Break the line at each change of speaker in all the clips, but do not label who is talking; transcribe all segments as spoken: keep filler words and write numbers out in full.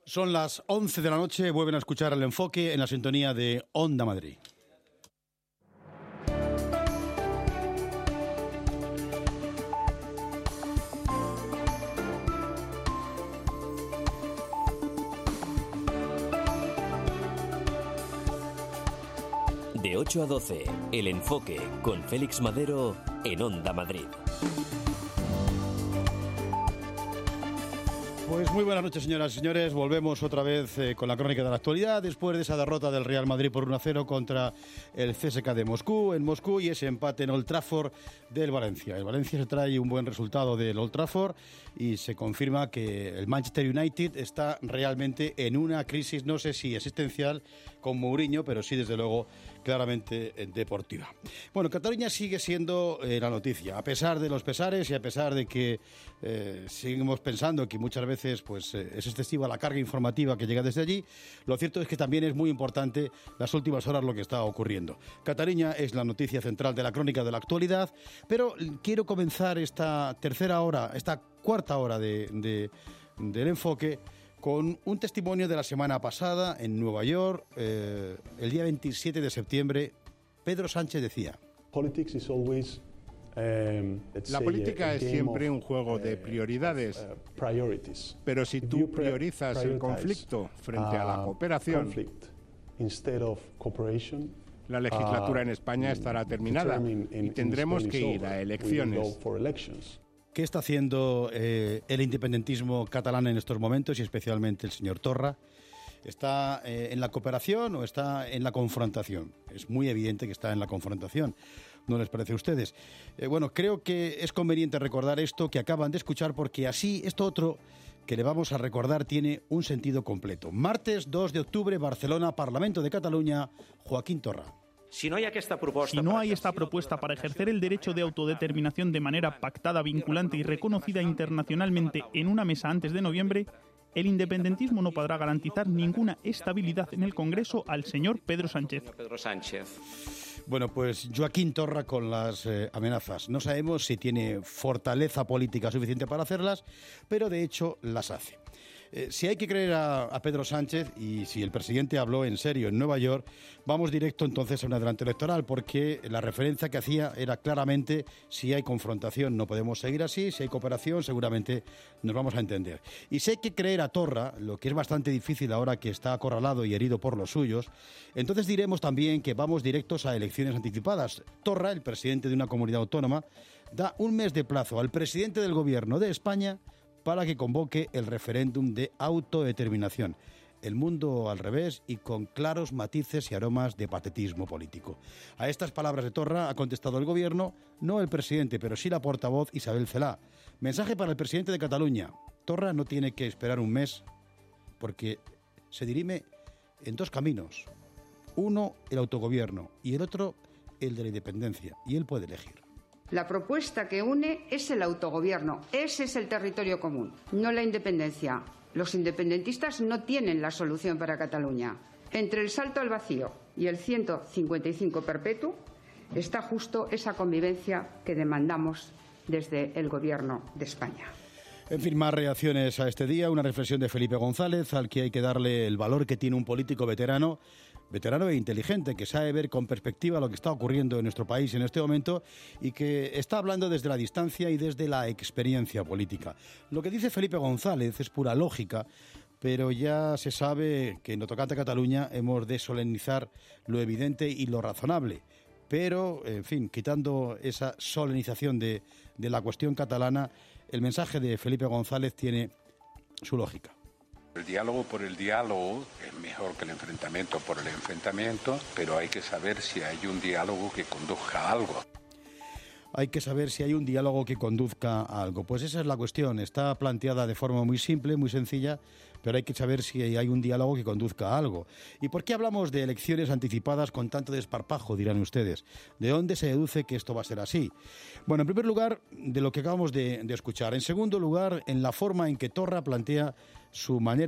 Son las once de la noche, vuelven a escuchar El Enfoque en la sintonía de Onda Madrid.
De ocho a doce, El Enfoque con Félix Madero en Onda Madrid.
Pues muy buenas noches, señoras y señores. Volvemos otra vez eh, con la crónica de la actualidad después de esa derrota del Real Madrid por uno a cero contra el C S K de Moscú en Moscú y ese empate en Old Trafford del Valencia. El Valencia se trae un buen resultado del Old Trafford y se confirma que el Manchester United está realmente en una crisis, no sé si existencial con Mourinho, pero sí desde luego claramente eh, deportiva. Bueno, Cataluña sigue siendo eh, la noticia, a pesar de los pesares y a pesar de que eh, seguimos pensando que muchas veces pues eh, es excesiva la carga informativa que llega desde allí. Lo cierto es que también es muy importante las últimas horas lo que está ocurriendo. Cataluña es la noticia central de la crónica de la actualidad, pero quiero comenzar esta tercera hora, esta cuarta hora de, de, del enfoque con un testimonio de la semana pasada en Nueva York, eh, el día veintisiete de septiembre. Pedro Sánchez decía:
Politics is always
La política es siempre un juego de prioridades, pero si tú priorizas el conflicto frente a la cooperación, la legislatura en España estará terminada y tendremos que ir a elecciones.
¿Qué está haciendo eh, el independentismo catalán en estos momentos y especialmente el señor Torra? ¿Está eh, en la cooperación o está en la confrontación? Es muy evidente que está en la confrontación. ¿No les parece a ustedes? Eh, bueno, creo que es conveniente recordar esto que acaban de escuchar, porque así esto otro que le vamos a recordar tiene un sentido completo. Martes dos de octubre, Barcelona, Parlamento de Cataluña, Joaquín Torra.
Si no hay esta propuesta,
si no hay esta propuesta para ejercer el derecho de autodeterminación de manera pactada, vinculante y reconocida internacionalmente en una mesa antes de noviembre, el independentismo no podrá garantizar ninguna estabilidad en el Congreso al señor Pedro Sánchez.
Pedro Sánchez.
Bueno, pues Joaquín Torra con las eh, amenazas. No sabemos si tiene fortaleza política suficiente para hacerlas, pero de hecho las hace. Eh, si hay que creer a, a Pedro Sánchez, y si el presidente habló en serio en Nueva York, vamos directo entonces a un adelanto electoral, porque la referencia que hacía era claramente: si hay confrontación no podemos seguir así, si hay cooperación seguramente nos vamos a entender. Y si hay que creer a Torra, lo que es bastante difícil ahora que está acorralado y herido por los suyos, entonces diremos también que vamos directos a elecciones anticipadas. Torra, el presidente de una comunidad autónoma, da un mes de plazo al presidente del gobierno de España para que convoque el referéndum de autodeterminación. El mundo al revés y con claros matices y aromas de patetismo político. A estas palabras de Torra ha contestado el gobierno, no el presidente, pero sí la portavoz Isabel Celaá. Mensaje para el presidente de Cataluña: Torra no tiene que esperar un mes porque se dirime en dos caminos. Uno, el autogobierno, y el otro, el de la independencia, y él puede elegir.
La propuesta que une es el autogobierno. Ese es el territorio común, no la independencia. Los independentistas no tienen la solución para Cataluña. Entre el salto al vacío y el ciento cincuenta y cinco perpetuo está justo esa convivencia que demandamos desde el Gobierno de España.
En fin, más reacciones a este día. Una reflexión de Felipe González, al que hay que darle el valor que tiene un político veterano, veterano e inteligente, que sabe ver con perspectiva lo que está ocurriendo en nuestro país en este momento y que está hablando desde la distancia y desde la experiencia política. Lo que dice Felipe González es pura lógica, pero ya se sabe que en lo tocante a Cataluña hemos de solemnizar lo evidente y lo razonable. Pero, en fin, quitando esa solenización de, de la cuestión catalana, el mensaje de Felipe González tiene su lógica.
El diálogo por el diálogo es mejor que el enfrentamiento por el enfrentamiento, pero hay que saber si hay un diálogo que conduzca a algo.
Hay que saber si hay un diálogo que conduzca a algo. Pues esa es la cuestión. Está planteada de forma muy simple, muy sencilla, pero hay que saber si hay un diálogo que conduzca a algo. ¿Y por qué hablamos de elecciones anticipadas con tanto desparpajo, dirán ustedes? ¿De dónde se deduce que esto va a ser así? Bueno, en primer lugar, de lo que acabamos de, de escuchar. En segundo lugar, en la forma en que Torra plantea su manera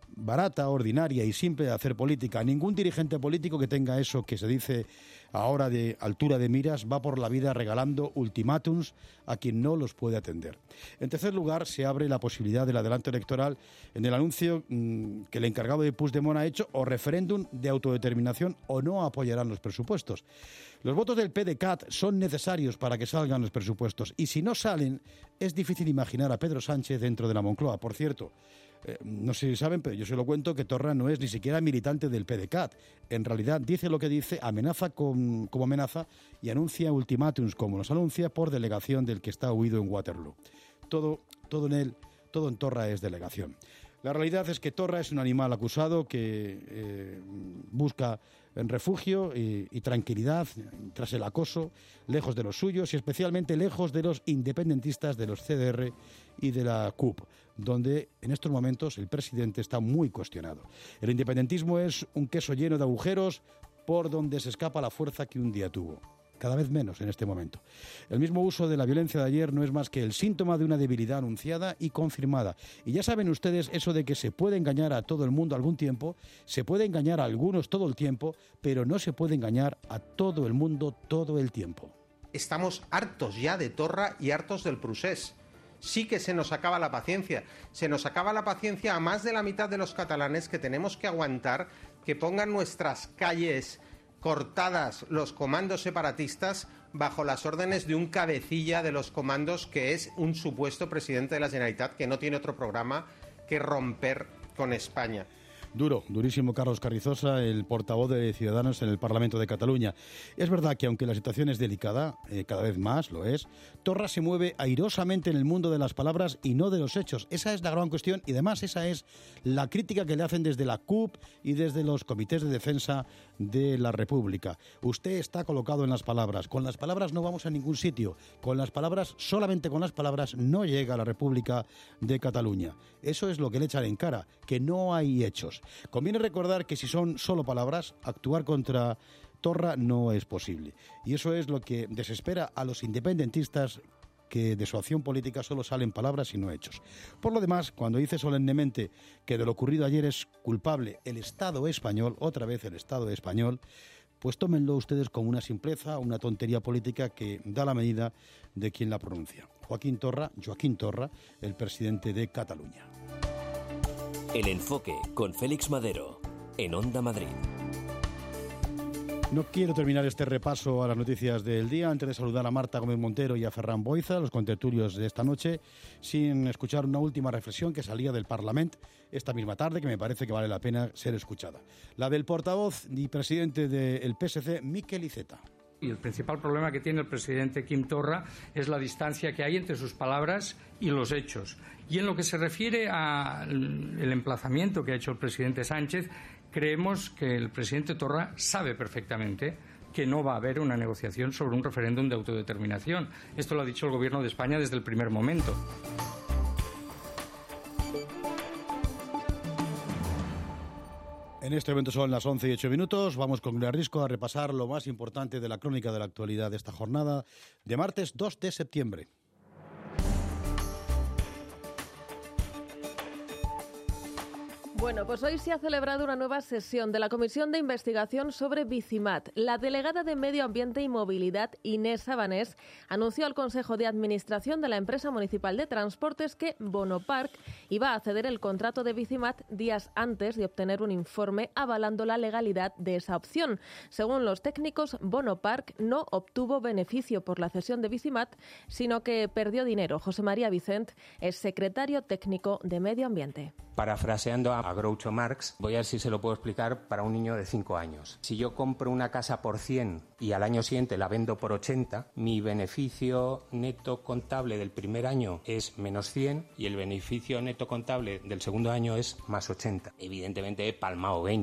barata, ordinaria y simple de hacer política. Ningún dirigente político que tenga eso que se dice ahora de altura de miras va por la vida regalando ultimátums a quien no los puede atender. En tercer lugar, se abre la posibilidad del adelanto electoral en el anuncio mmm, que el encargado de Puigdemont ha hecho, o referéndum de autodeterminación, o no apoyarán los presupuestos. Los votos del P D C A T son necesarios para que salgan los presupuestos, y si no salen, es difícil imaginar a Pedro Sánchez dentro de la Moncloa. Por cierto, Eh, no sé si saben, pero yo se lo cuento, que Torra no es ni siquiera militante del P D C A T. En realidad dice lo que dice, amenaza con, como amenaza y anuncia ultimátums como los anuncia por delegación del que está huido en Waterloo. Todo, todo en él, todo en Torra es delegación. La realidad es que Torra es un animal acusado que eh, busca en refugio y, y tranquilidad tras el acoso, lejos de los suyos y especialmente lejos de los independentistas de los C D R y de la C U P, donde en estos momentos el presidente está muy cuestionado. El independentismo es un queso lleno de agujeros por donde se escapa la fuerza que un día tuvo. Cada vez menos en este momento. El mismo uso de la violencia de ayer no es más que el síntoma de una debilidad anunciada y confirmada. Y ya saben ustedes eso de que se puede engañar a todo el mundo algún tiempo, se puede engañar a algunos todo el tiempo, pero no se puede engañar a todo el mundo todo el tiempo.
Estamos hartos ya de Torra y hartos del procés. Sí que se nos acaba la paciencia. Se nos acaba la paciencia a más de la mitad de los catalanes que tenemos que aguantar que pongan nuestras calles cortadas los comandos separatistas bajo las órdenes de un cabecilla de los comandos que es un supuesto presidente de la Generalitat que no tiene otro programa que romper con España.
Duro, durísimo Carlos Carrizosa, el portavoz de Ciudadanos en el Parlamento de Cataluña. Es verdad que aunque la situación es delicada, eh, cada vez más lo es, Torra se mueve airosamente en el mundo de las palabras y no de los hechos. Esa es la gran cuestión y además esa es la crítica que le hacen desde la C U P y desde los comités de defensa de la República. Usted está colocado en las palabras. Con las palabras no vamos a ningún sitio. Con las palabras, solamente con las palabras, no llega a la República de Cataluña. Eso es lo que le echan en cara, que no hay hechos. Conviene recordar que si son solo palabras, actuar contra Torra no es posible. Y eso es lo que desespera a los independentistas, que de su acción política solo salen palabras y no hechos. Por lo demás, cuando dice solemnemente que de lo ocurrido ayer es culpable el Estado español, otra vez el Estado español, pues tómenlo ustedes como una simpleza, una tontería política que da la medida de quien la pronuncia. Joaquín Torra, Joaquín Torra, el presidente de Cataluña.
El Enfoque con Félix Madero en Onda Madrid.
No quiero terminar este repaso a las noticias del día antes de saludar a Marta Gómez Montero y a Ferran Boiza, los contertulios de esta noche, sin escuchar una última reflexión que salía del Parlamento esta misma tarde, que me parece que vale la pena ser escuchada. La del portavoz y presidente del P S C, Miquel Iceta.
Y el principal problema que tiene el presidente Quim Torra es la distancia que hay entre sus palabras y los hechos. Y en lo que se refiere al emplazamiento que ha hecho el presidente Sánchez, creemos que el presidente Torra sabe perfectamente que no va a haber una negociación sobre un referéndum de autodeterminación. Esto lo ha dicho el Gobierno de España desde el primer momento.
En este momento son las once y ocho minutos. Vamos con Gloria Risco a repasar lo más importante de la crónica de la actualidad de esta jornada de martes dos de septiembre.
Bueno, pues hoy se ha celebrado una nueva sesión de la Comisión de Investigación sobre Bicimat. La delegada de Medio Ambiente y Movilidad, Inés Sabanés, anunció al Consejo de Administración de la empresa municipal de transportes que Bonopark iba a ceder el contrato de Bicimat días antes de obtener un informe avalando la legalidad de esa opción. Según los técnicos, Bonopark no obtuvo beneficio por la cesión de Bicimat, sino que perdió dinero. José María Vicent es secretario técnico de Medio Ambiente.
Parafraseando a Groucho Marx, voy a ver si se lo puedo explicar para un niño de cinco años. Si yo compro una casa por cien y al año siguiente la vendo por ochenta, mi beneficio neto contable del primer año es menos cien y el beneficio neto contable del segundo año es más ochenta. Evidentemente he palmado veinte.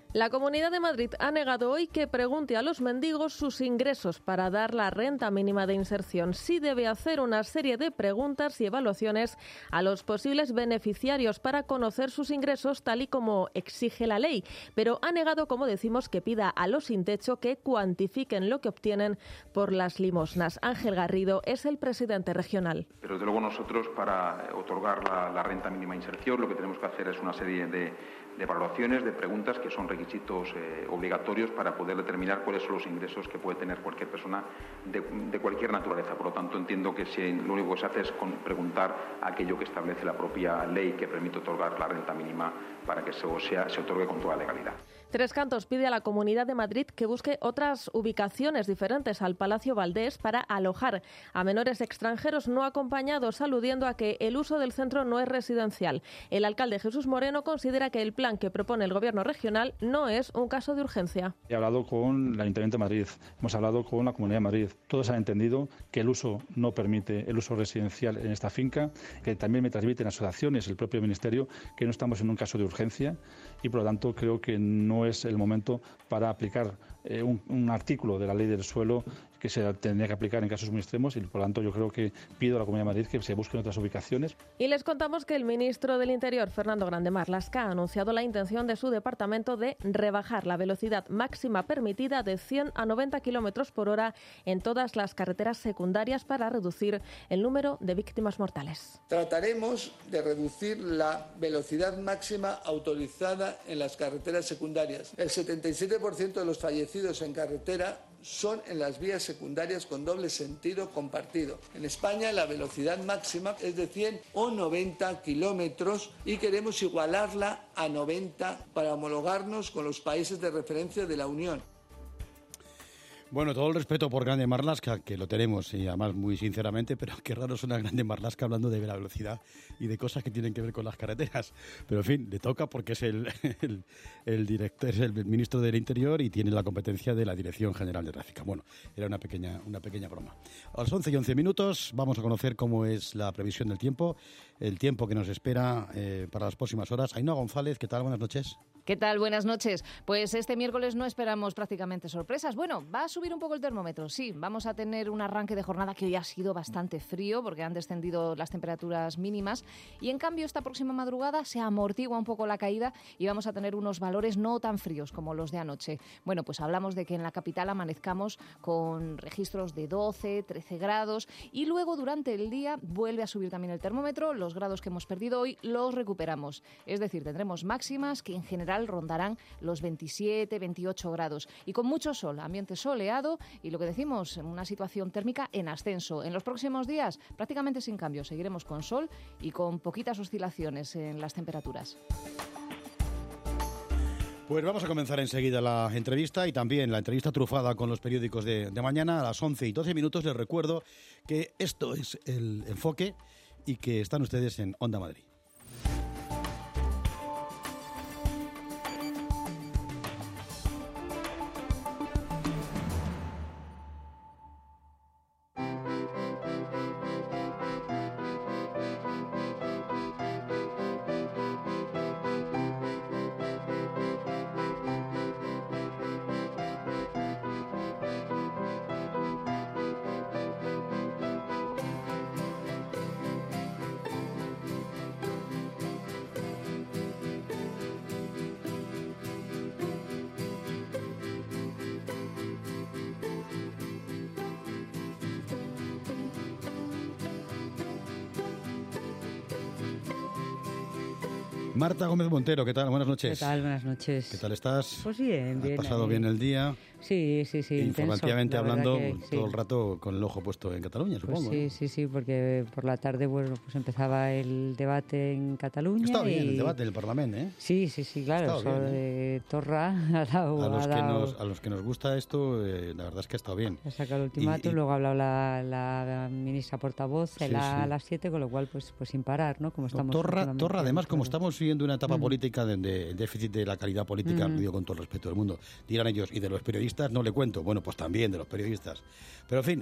La Comunidad de Madrid ha negado hoy que pregunte a los mendigos sus ingresos para dar la renta mínima de inserción. Sí debe hacer una serie de preguntas y evaluaciones a los posibles beneficiarios para conocer sus ingresos tal y como exige la ley. Pero ha negado, como decimos, que pida a los sin techo que cuantifiquen lo que obtienen por las limosnas. Ángel Garrido es el presidente regional.
Pero desde luego nosotros, para otorgar la, la renta mínima de inserción, lo que tenemos que hacer es una serie de de evaluaciones, de preguntas que son requisitos eh, obligatorios para poder determinar cuáles son los ingresos que puede tener cualquier persona de, de cualquier naturaleza. Por lo tanto, entiendo que si lo único que se hace es con preguntar aquello que establece la propia ley que permite otorgar la renta mínima para que eso sea, se otorgue con toda legalidad.
Tres Cantos pide a la Comunidad de Madrid que busque otras ubicaciones diferentes al Palacio Valdés para alojar a menores extranjeros no acompañados, aludiendo a que el uso del centro no es residencial. El alcalde Jesús Moreno considera que el plan que propone el Gobierno regional no es un caso de urgencia.
He hablado con el Ayuntamiento de Madrid, hemos hablado con la Comunidad de Madrid. Todos han entendido que el uso no permite el uso residencial en esta finca, que también me transmiten asociaciones, el propio Ministerio, que no estamos en un caso de urgencia y, por lo tanto, creo que no es el momento para aplicar eh, un, un artículo de la ley del suelo que se tendría que aplicar en casos muy extremos y, por lo tanto, yo creo que pido a la Comunidad de Madrid que se busquen otras ubicaciones.
Y les contamos que el ministro del Interior, Fernando Grande Marlaska, ha anunciado la intención de su departamento de rebajar la velocidad máxima permitida de cien a noventa kilómetros por hora en todas las carreteras secundarias para reducir el número de víctimas mortales.
Trataremos de reducir la velocidad máxima autorizada en las carreteras secundarias. El setenta y siete por ciento de los fallecidos en carretera son en las vías secundarias con doble sentido compartido. En España la velocidad máxima es de cien o noventa kilómetros y queremos igualarla a noventa para homologarnos con los países de referencia de la Unión.
Bueno, todo el respeto por Grande Marlaska, que lo tenemos, y además muy sinceramente, pero qué raro suena Grande Marlaska hablando de la velocidad y de cosas que tienen que ver con las carreteras. Pero en fin, le toca porque es el, el, el director, es el ministro del Interior y tiene la competencia de la Dirección General de Tráfico. Bueno, era una pequeña, una pequeña broma. A las once y once minutos vamos a conocer cómo es la previsión del tiempo, el tiempo que nos espera eh, para las próximas horas. Ainhoa González, ¿qué tal? Buenas noches.
¿Qué tal? Buenas noches. Pues este miércoles no esperamos prácticamente sorpresas. Bueno, va a subir un poco el termómetro, sí. Vamos a tener un arranque de jornada que hoy ha sido bastante frío porque han descendido las temperaturas mínimas y en cambio esta próxima madrugada se amortigua un poco la caída y vamos a tener unos valores no tan fríos como los de anoche. Bueno, pues hablamos de que en la capital amanezcamos con registros de doce, trece grados y luego durante el día vuelve a subir también el termómetro. Los grados que hemos perdido hoy los recuperamos. Es decir, tendremos máximas que en general rondarán los veintisiete, veintiocho grados y con mucho sol, ambiente soleado y lo que decimos, una situación térmica en ascenso. En los próximos días prácticamente sin cambio, seguiremos con sol y con poquitas oscilaciones en las temperaturas.
Pues vamos a comenzar enseguida la entrevista y también la entrevista trufada con los periódicos de, de mañana a las once y doce minutos. Les recuerdo que esto es El Enfoque y que están ustedes en Onda Madrid. Marta Gómez Montero, ¿qué tal? Buenas noches.
¿Qué tal? Buenas noches.
¿Qué tal estás?
Pues bien, bien.
¿Has pasado ahí bien el día?
Sí, sí, sí.
Informativamente
intenso,
hablando,
que,
todo
sí.
el rato con el ojo puesto en Cataluña,
pues
supongo.
Sí,
¿no?
sí, sí, porque por la tarde bueno, pues empezaba el debate en Cataluña.
Está bien
y...
el debate en el Parlamento, ¿eh?
Sí, sí, sí, claro.
Bien,
¿eh? Torra ha dado...
A los,
ha
que
dado...
nos, a los que nos gusta esto, eh, la verdad es que ha estado bien.
Ha sacado el ultimátum, y, y... luego ha hablado la, la ministra portavoz sí, la, sí. a las siete, con lo cual, pues, pues sin parar, ¿no? Como estamos...
No, Torra, Torra además, como estamos viviendo una etapa mm. política de, de déficit de la calidad política, mm. digo con todo el respeto del mundo, dirán ellos, y de los periodistas no le cuento. Bueno, pues también de los periodistas. Pero en fin,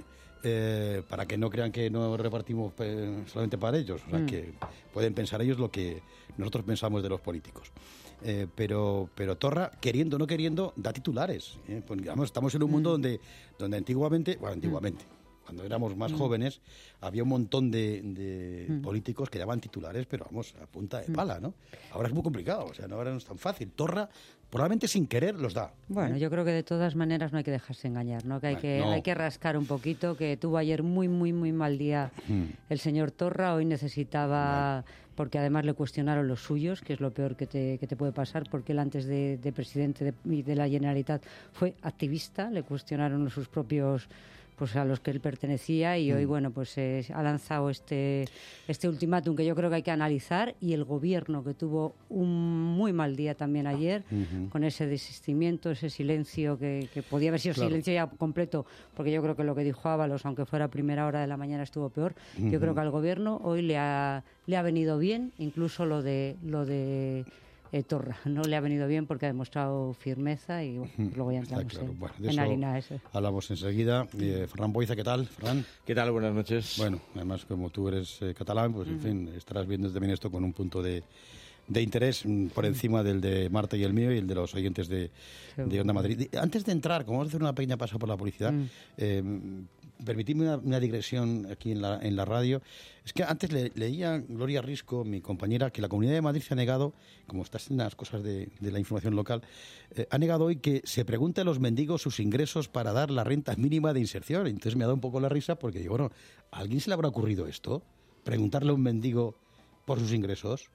eh, para que no crean que no repartimos eh, solamente para ellos, o sea, mm. que pueden pensar ellos lo que nosotros pensamos de los políticos. Eh, pero, pero Torra, queriendo o no queriendo, da titulares. ¿eh? Pues, digamos, estamos en un mundo mm. donde, donde antiguamente, bueno, antiguamente, mm. cuando éramos más mm. jóvenes, había un montón de, de mm. políticos que daban titulares, pero vamos, a punta de pala, ¿no? Ahora es muy complicado, o sea, no, ahora no es tan fácil. Torra, probablemente sin querer, los da.
Bueno, ¿eh? Yo creo que de todas maneras no hay que dejarse engañar, ¿no? Que hay, que, no. hay que rascar un poquito, que tuvo ayer muy, muy, muy mal día mm. el señor Torra, hoy necesitaba... No. Porque además le cuestionaron los suyos, que es lo peor que te, que te puede pasar, porque él antes de, de presidente de, de la Generalitat fue activista, le cuestionaron sus propios, pues a los que él pertenecía, y mm. hoy, bueno, pues eh, ha lanzado este, este ultimátum que yo creo que hay que analizar, y el gobierno, que tuvo un muy mal día también ayer, uh-huh. con ese desistimiento, ese silencio, que, que podía haber sido claro. silencio ya completo, porque yo creo que lo que dijo Ábalos, aunque fuera a primera hora de la mañana, estuvo peor. Uh-huh. Yo creo que al gobierno hoy le ha, le ha venido bien, incluso lo de... Lo de Eh, Torra, no le ha venido bien porque ha demostrado firmeza y bueno, uh-huh. luego ya entramos claro. en, bueno, en harina ese.
Hablamos enseguida. Eh, Ferran Boiza, ¿qué tal? Ferran.
¿Qué tal? Buenas noches.
Bueno, además como tú eres eh, catalán, pues uh-huh. en fin, estarás viendo también esto con un punto de, de interés mm, por encima del de Marta y el mío y el de los oyentes de, de Onda Madrid. Antes de entrar, como vamos a hacer una pequeña pasada por la publicidad, uh-huh. eh, permitidme una, una digresión aquí en la, en la radio. Es que antes le, leía Gloria Risco, mi compañera, que la Comunidad de Madrid se ha negado, como estás en las cosas de, de la información local, eh, ha negado hoy que se pregunte a los mendigos sus ingresos para dar la renta mínima de inserción. Entonces me ha dado un poco la risa porque digo, bueno, ¿a alguien se le habrá ocurrido esto? ¿Preguntarle a un mendigo por sus ingresos?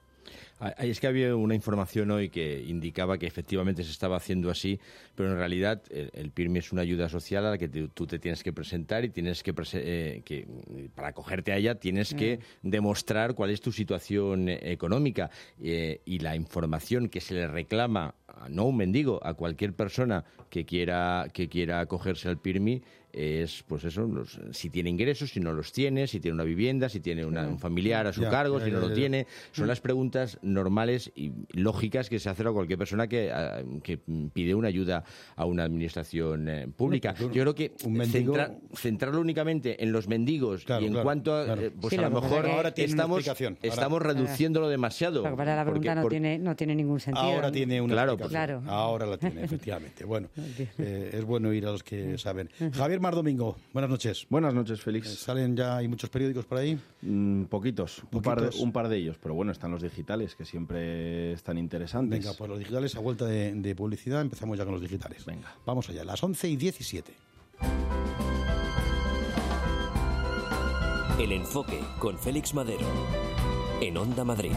Es que había una información hoy que indicaba que efectivamente se estaba haciendo así, pero en realidad el, el P I R M I es una ayuda social a la que te, tú te tienes que presentar y tienes que, eh, que para acogerte a ella tienes que mm. demostrar cuál es tu situación económica eh, y la información que se le reclama, no a un mendigo, a cualquier persona que quiera que quiera acogerse al P I R M I es, pues eso, los, si tiene ingresos, si no los tiene, si tiene una vivienda, si tiene una, un familiar a su ya, cargo, ya, si no ya, lo ya. tiene. Son las preguntas normales y lógicas que se hacen a cualquier persona que, a, que pide una ayuda a una administración eh, pública. Yo creo que mendigo... centra, centrarlo únicamente en los mendigos claro, y en claro, cuanto a, claro. pues sí, a lo mejor ahora estamos, ahora, estamos reduciéndolo demasiado.
Para la pregunta no, por... tiene, no tiene ningún sentido.
Ahora
¿no?
tiene una
claro,
explicación. Claro. Ahora la tiene, efectivamente. Bueno, eh, es bueno ir a los que saben. Javier Mar Domingo, buenas noches.
Buenas noches, Félix.
¿Salen ya, hay muchos periódicos por ahí?
Mm, poquitos, poquitos. Un, par de, un par de ellos, pero bueno, están los digitales, que siempre están interesantes.
Venga, pues los digitales, a vuelta de, de publicidad, empezamos ya con los digitales.
Venga.
Vamos allá, las once y diecisiete.
El Enfoque, con Félix Madero, en Onda Madrid.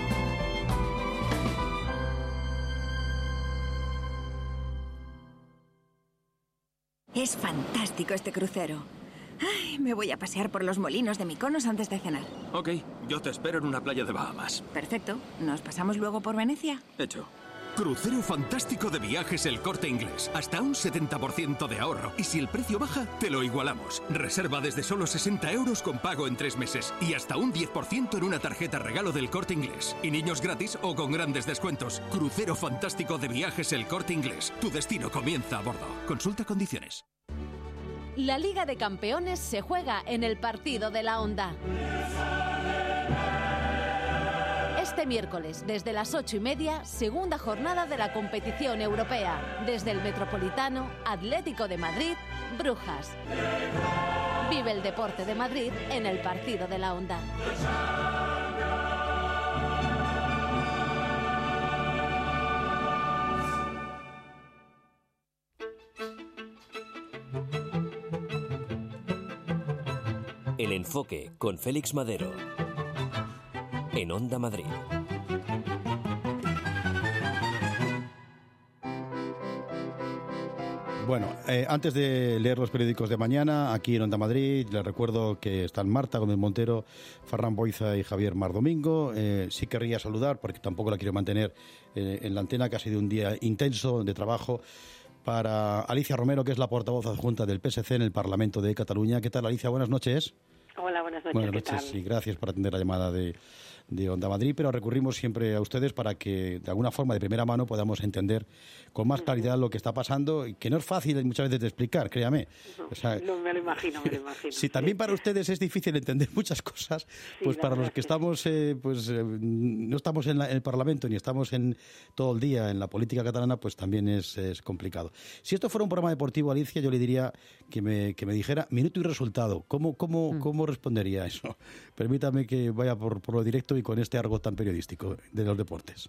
Es fantástico este crucero. Ay, me voy a pasear por los molinos de Mykonos antes de cenar.
Ok, yo te espero en una playa de Bahamas.
Perfecto. ¿Nos pasamos luego por Venecia?
Hecho.
Crucero fantástico de Viajes El Corte Inglés. Hasta un setenta por ciento de ahorro. Y si el precio baja, te lo igualamos. Reserva desde solo sesenta euros con pago en tres meses. Y hasta un diez por ciento en una tarjeta regalo del Corte Inglés. Y niños gratis o con grandes descuentos. Crucero fantástico de Viajes El Corte Inglés. Tu destino comienza a bordo. Consulta condiciones.
La Liga de Campeones se juega en el partido de la Onda. Este miércoles, desde las ocho y media, segunda jornada de la competición europea. Desde el Metropolitano, Atlético de Madrid, Brujas. Vive el deporte de Madrid en el partido de la Onda.
El Enfoque, con Félix Madero, en Onda Madrid.
Bueno, eh, antes de leer los periódicos de mañana, aquí en Onda Madrid, les recuerdo que están Marta Gómez Montero, Ferran Boiza y Javier Mar Domingo. Eh, sí querría saludar, porque tampoco la quiero mantener eh, en la antena, que ha sido un día intenso de trabajo, para Alicia Romero, que es la portavoz adjunta del P S C en el Parlamento de Cataluña. ¿Qué tal, Alicia? Buenas noches.
Hola, buenas noches.
Buenas
noches
y gracias por atender la llamada de, de Onda Madrid, pero recurrimos siempre a ustedes para que de alguna forma de primera mano podamos entender con más claridad lo que está pasando, y que no es fácil muchas veces de explicar, créame.
No,
o sea,
no me lo imagino, me lo imagino.
Si también para ustedes es difícil entender muchas cosas,
Sí,
pues
la
para
verdad
los que
es que
estamos, eh, pues eh, no estamos en, la- en el Parlamento ni estamos en todo el día en la política catalana, pues también es, es complicado. Si esto fuera un programa deportivo, Alicia, yo le diría que me, que me dijera minuto y resultado. ¿Cómo, cómo, cómo respondería a eso? Permítame que vaya por, por lo directo y con este argot tan periodístico de los deportes.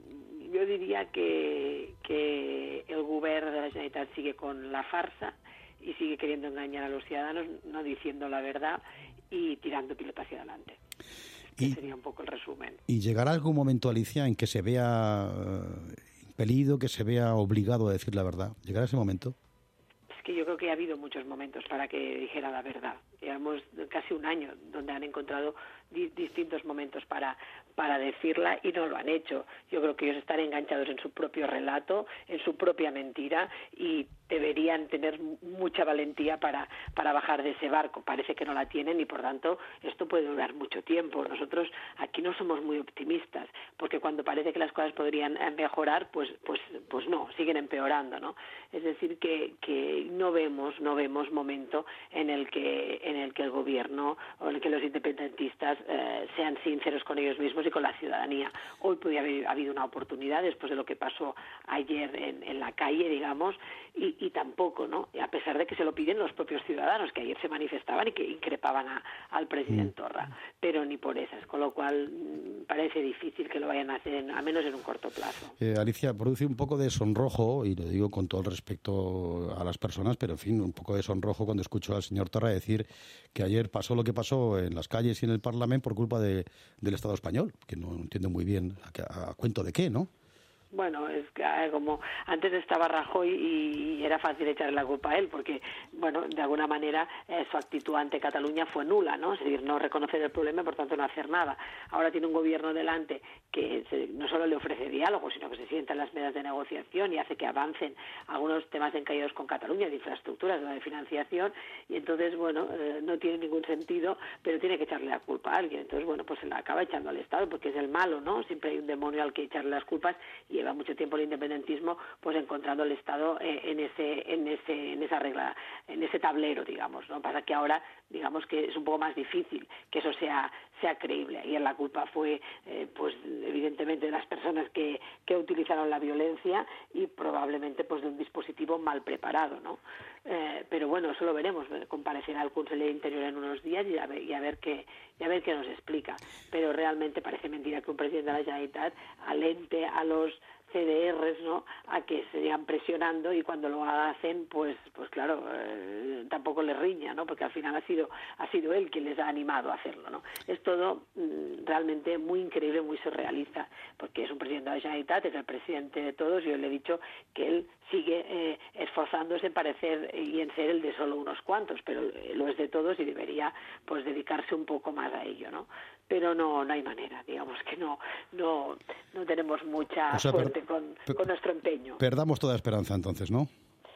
Yo diría que, que el gobierno de la Generalitat sigue con la farsa y sigue queriendo engañar a los ciudadanos, no diciendo la verdad y tirando pilotas hacia adelante. Que
Y-
sería un poco el resumen.
¿Y llegará algún momento, Alicia, en que se vea eh, impelido, que se vea obligado a decir la verdad? ¿Llegará ese momento?
Es que yo creo que ha habido muchos momentos para que dijera la verdad. Llevamos casi un año donde han encontrado di- distintos momentos para, para decirla y no lo han hecho. Yo creo que ellos están enganchados en su propio relato, en su propia mentira, y deberían tener mucha valentía para, para bajar de ese barco. Parece que no la tienen y, por tanto, esto puede durar mucho tiempo. Nosotros aquí no somos muy optimistas, porque cuando parece que las cosas podrían eh, mejorar, pues, pues, pues no, siguen empeorando, ¿no? Es decir, que, que no vemos, no vemos momento en el que, en el que el gobierno o en el que los independentistas eh, sean sinceros con ellos mismos y con la ciudadanía. Hoy podría haber habido una oportunidad después de lo que pasó ayer en, en la calle, digamos, y, y tampoco, ¿no? A pesar de que se lo piden los propios ciudadanos, que ayer se manifestaban y que increpaban a, al presidente Torra, pero ni por esas, con lo cual mm, parece difícil que lo vayan a hacer, en, al menos en un corto plazo.
Eh, Alicia, produce un poco de sonrojo, y lo digo con todo el respeto a las personas, pero en fin, un poco de sonrojo cuando escucho al señor Torra decir que ayer pasó lo que pasó en las calles y en el Parlamento por culpa de, del Estado español, que no entiendo muy bien a, a cuento de qué, ¿no?
Bueno, es que eh, como antes estaba Rajoy y era fácil echarle la culpa a él, porque, bueno, de alguna manera eh, su actitud ante Cataluña fue nula, ¿no? Es decir, no reconocer el problema y por tanto no hacer nada. Ahora tiene un gobierno delante que se, no solo le ofrece diálogo, sino que se sienta en las mesas de negociación y hace que avancen algunos temas encallados con Cataluña, de infraestructuras, de financiación, y entonces, bueno, eh, no tiene ningún sentido, pero tiene que echarle la culpa a alguien. Entonces, bueno, pues se la acaba echando al Estado, porque es el malo, ¿no? Siempre hay un demonio al que echarle las culpas, y lleva mucho tiempo el independentismo pues encontrando el Estado eh, en ese en ese en esa regla, en ese tablero, digamos, ¿no? Pasa que ahora digamos que es un poco más difícil que eso sea sea creíble. Ayer la culpa fue eh, pues evidentemente de las personas que, que utilizaron la violencia y probablemente pues de un dispositivo mal preparado, ¿no? Eh, pero bueno, eso lo veremos. Comparecerá el Conseller de Interior en unos días y a ver, y a ver qué y a ver qué nos explica. Pero realmente parece mentira que un presidente de la Generalitat alente a los C D Rs, ¿no?, a que se sigan presionando, y cuando lo hacen, pues pues claro, eh, tampoco les riña, ¿no?, porque al final ha sido ha sido él quien les ha animado a hacerlo, ¿no? Es todo mm, realmente muy increíble, muy surrealista, porque es un presidente de la Generalitat, es el presidente de todos, y yo le he dicho que él sigue eh, esforzándose en parecer y en ser el de solo unos cuantos, pero lo es de todos y debería pues dedicarse un poco más a ello, ¿no? Pero no no hay manera, digamos que no no no tenemos mucha
O sea,
suerte
per-
con,
per-
con nuestro empeño.
Perdamos toda esperanza entonces, ¿no?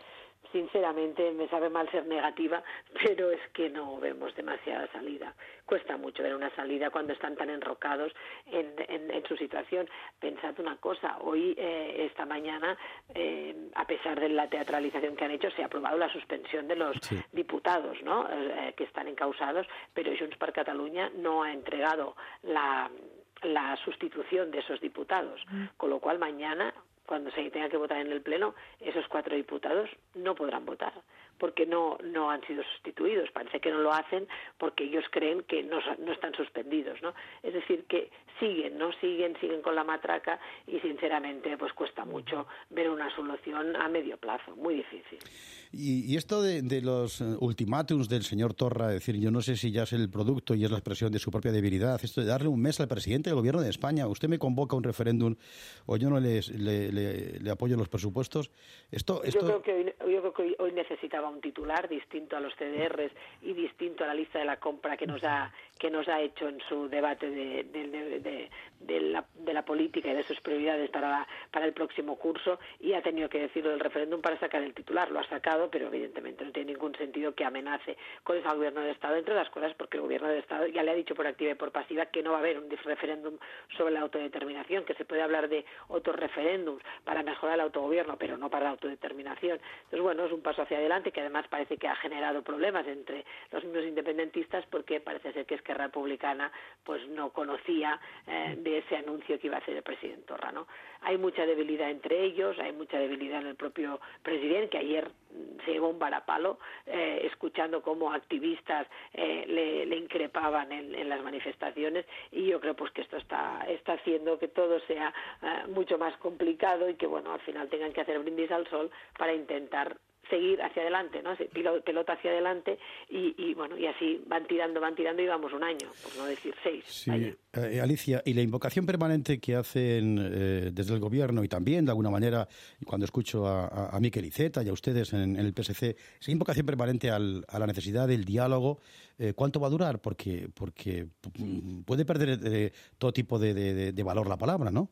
Sinceramente me sabe mal ser negativa, pero es que no vemos demasiada salida. Cuesta mucho ver una salida cuando están tan enrocados en, en, en su situación. Pensad una cosa, hoy, eh, esta mañana, eh, a pesar de la teatralización que han hecho, se ha aprobado la suspensión de los
Sí.
diputados, ¿no?, eh, que están encausados, pero Junts per Catalunya no ha entregado la, la sustitución de esos diputados, con lo cual mañana, cuando se tenga que votar en el Pleno, esos cuatro diputados no podrán votar, porque no no han sido sustituidos. Parece que no lo hacen porque ellos creen que no, no están suspendidos, ¿no? Es decir, que siguen, ¿no? Siguen, siguen con la matraca, y sinceramente pues cuesta mucho ver una solución a medio plazo, muy difícil.
Y, y esto de, de los eh, ultimátums del señor Torra, es decir, yo no sé si ya es el producto y es la expresión de su propia debilidad, esto de darle un mes al presidente del gobierno de España, usted me convoca a un referéndum o yo no les, le, le, le apoyo los presupuestos, esto... esto...
Yo creo que hoy, yo creo que hoy, hoy necesitaba a un titular, distinto a los C D Rs y distinto a la lista de la compra que nos ha que nos ha hecho en su debate de, de, de, de, de, la, de la política y de sus prioridades para, la, para el próximo curso, y ha tenido que decirlo del referéndum para sacar el titular. Lo ha sacado, pero evidentemente no tiene ningún sentido que amenace con eso al gobierno del Estado, entre otras cosas porque el gobierno del Estado ya le ha dicho por activa y por pasiva que no va a haber un referéndum sobre la autodeterminación, que se puede hablar de otros referéndums para mejorar el autogobierno, pero no para la autodeterminación. Entonces, bueno, es un paso hacia adelante que además parece que ha generado problemas entre los mismos independentistas, porque parece ser que Esquerra Republicana pues no conocía eh, de ese anuncio que iba a hacer el presidente Torra, ¿no? Hay mucha debilidad entre ellos, hay mucha debilidad en el propio presidente, que ayer se llevó un varapalo eh, escuchando cómo activistas eh, le, le increpaban en, en las manifestaciones, y yo creo pues que esto está, está haciendo que todo sea eh, mucho más complicado y que, bueno, al final tengan que hacer brindis al sol para intentar seguir hacia adelante, ¿no? Pelota hacia adelante y, y bueno, y así van tirando, van tirando y vamos un año, por no decir seis.
Sí, eh, Alicia, y la invocación permanente que hacen eh, desde el gobierno y también, de alguna manera, cuando escucho a, a, a Miquel Iceta y a ustedes en, en el P S C, esa invocación permanente al, a la necesidad del diálogo, eh, ¿cuánto va a durar? Porque, porque puede perder eh, todo tipo de, de, de valor la palabra, ¿no?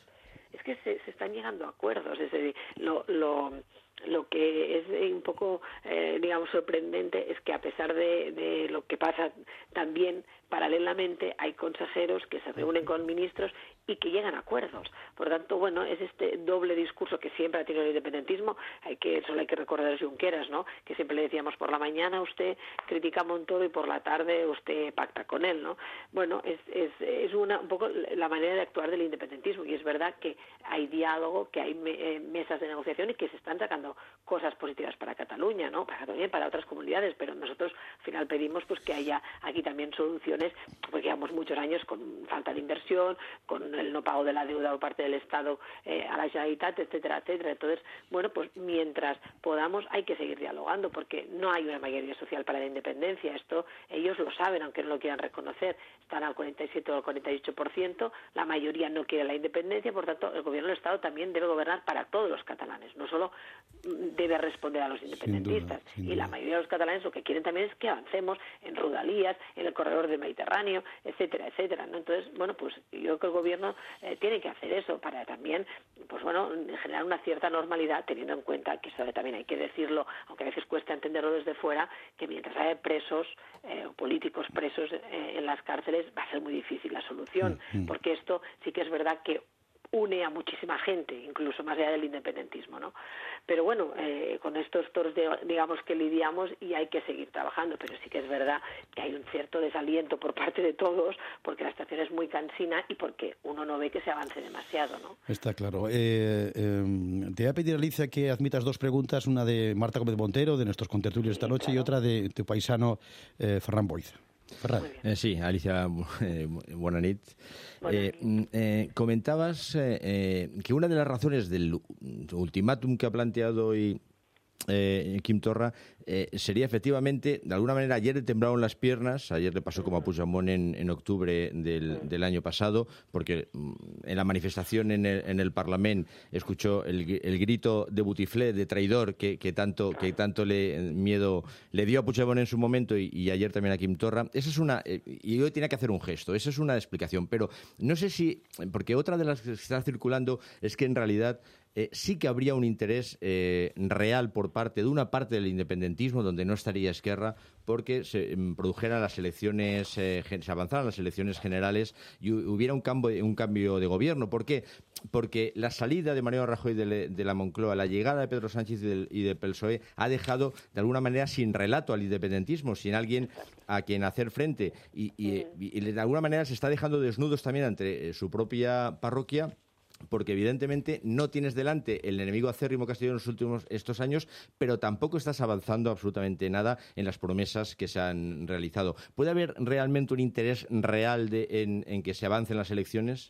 Es que se, se están llegando a acuerdos, es decir, lo... lo Lo que es un poco, eh, digamos, sorprendente es que a pesar de, de lo que pasa también, paralelamente hay consejeros que se reúnen con ministros y que llegan a acuerdos. Por tanto, bueno, es este doble discurso que siempre ha tenido el independentismo. Hay que, solo hay que recordar a Junqueras, ¿no? Que siempre le decíamos, por la mañana usted critica a Montoro y por la tarde usted pacta con él, ¿no? Bueno, es, es, es una, un poco la manera de actuar del independentismo, y es verdad que hay diálogo, que hay me, eh, mesas de negociación y que se están sacando cosas positivas para Cataluña, ¿no? Para Cataluña y para otras comunidades, pero nosotros al final pedimos pues que haya aquí también soluciones, porque llevamos muchos años con falta de inversión, con el no pago de la deuda por parte del Estado eh, a la Generalitat, etcétera, etcétera. Entonces, bueno, pues mientras podamos hay que seguir dialogando, porque no hay una mayoría social para la independencia. Esto ellos lo saben, aunque no lo quieran reconocer. Están al cuarenta y siete o al cuarenta y ocho por ciento, la mayoría no quiere la independencia, por tanto, el gobierno del Estado también debe gobernar para todos los catalanes, no solo debe responder a los independentistas. Sin duda, sin duda. Y la mayoría de los catalanes lo que quieren también es que avancemos en Rodalías, en el corredor del Mediterráneo, etcétera, etcétera, ¿no? Entonces, bueno, pues yo creo que el gobierno eh, tiene que hacer eso para también, pues bueno, generar una cierta normalidad, teniendo en cuenta que eso también hay que decirlo, aunque a veces cuesta entenderlo desde fuera, que mientras haya presos eh, o políticos presos eh, en las cárceles va a ser muy difícil la solución, mm-hmm. porque esto sí que es verdad que une a muchísima gente, incluso más allá del independentismo, ¿no? Pero bueno, eh, con estos toros, de, digamos que lidiamos y hay que seguir trabajando, pero sí que es verdad que hay un cierto desaliento por parte de todos, porque la situación es muy cansina y porque uno no ve que se avance demasiado, ¿no?
Está claro. Eh, eh, te voy a pedir, Alicia, que admitas dos preguntas, una de Marta Gómez Montero, de nuestros contertulios esta noche, claro, y otra de tu paisano eh, Ferran Boiza.
Eh, sí, Alicia, eh, buena nit. Eh, eh, comentabas eh, eh, que una de las razones del ultimátum que ha planteado hoy eh, Quim Torra eh, sería efectivamente, de alguna manera, ayer le temblaron las piernas, ayer le pasó como a Puigdemont en, en octubre del, del año pasado, porque en la manifestación en el, en el Parlament escuchó el, el grito de Botiflé, de traidor, que, que tanto, que tanto le, miedo le dio a Puigdemont en su momento y, y ayer también a Quim Torra. Esa es una, eh, y hoy tiene que hacer un gesto, esa es una explicación, pero no sé si, porque otra de las que está circulando es que en realidad Eh, sí que habría un interés eh, real por parte de una parte del independentismo, donde no estaría Esquerra, porque se eh, produjeran las elecciones, eh, se avanzaran las elecciones generales y hubiera un cambio, un cambio de gobierno. ¿Por qué? Porque la salida de Mariano Rajoy de, de la Moncloa, la llegada de Pedro Sánchez y del, y del P S O E ha dejado de alguna manera sin relato al independentismo, sin alguien a quien hacer frente y, y, y de alguna manera se está dejando desnudos también ante su propia parroquia, porque evidentemente no tienes delante el enemigo acérrimo que has tenido en los últimos estos años, pero tampoco estás avanzando absolutamente nada en las promesas que se han realizado. ¿Puede haber realmente un interés real de, en, en que se avancen las elecciones?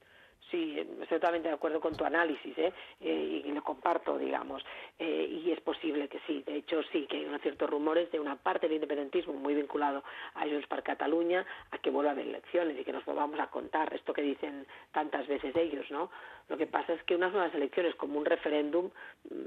Sí, estoy totalmente de acuerdo con tu análisis, ¿eh? Eh, y lo comparto, digamos, eh, y es posible que sí. De hecho, sí, que hay unos ciertos rumores de una parte del independentismo muy vinculado a Junts per Catalunya a que vuelva a haber elecciones y que nos volvamos a contar esto que dicen tantas veces ellos, ¿no? Lo que pasa es que unas nuevas elecciones como un referéndum,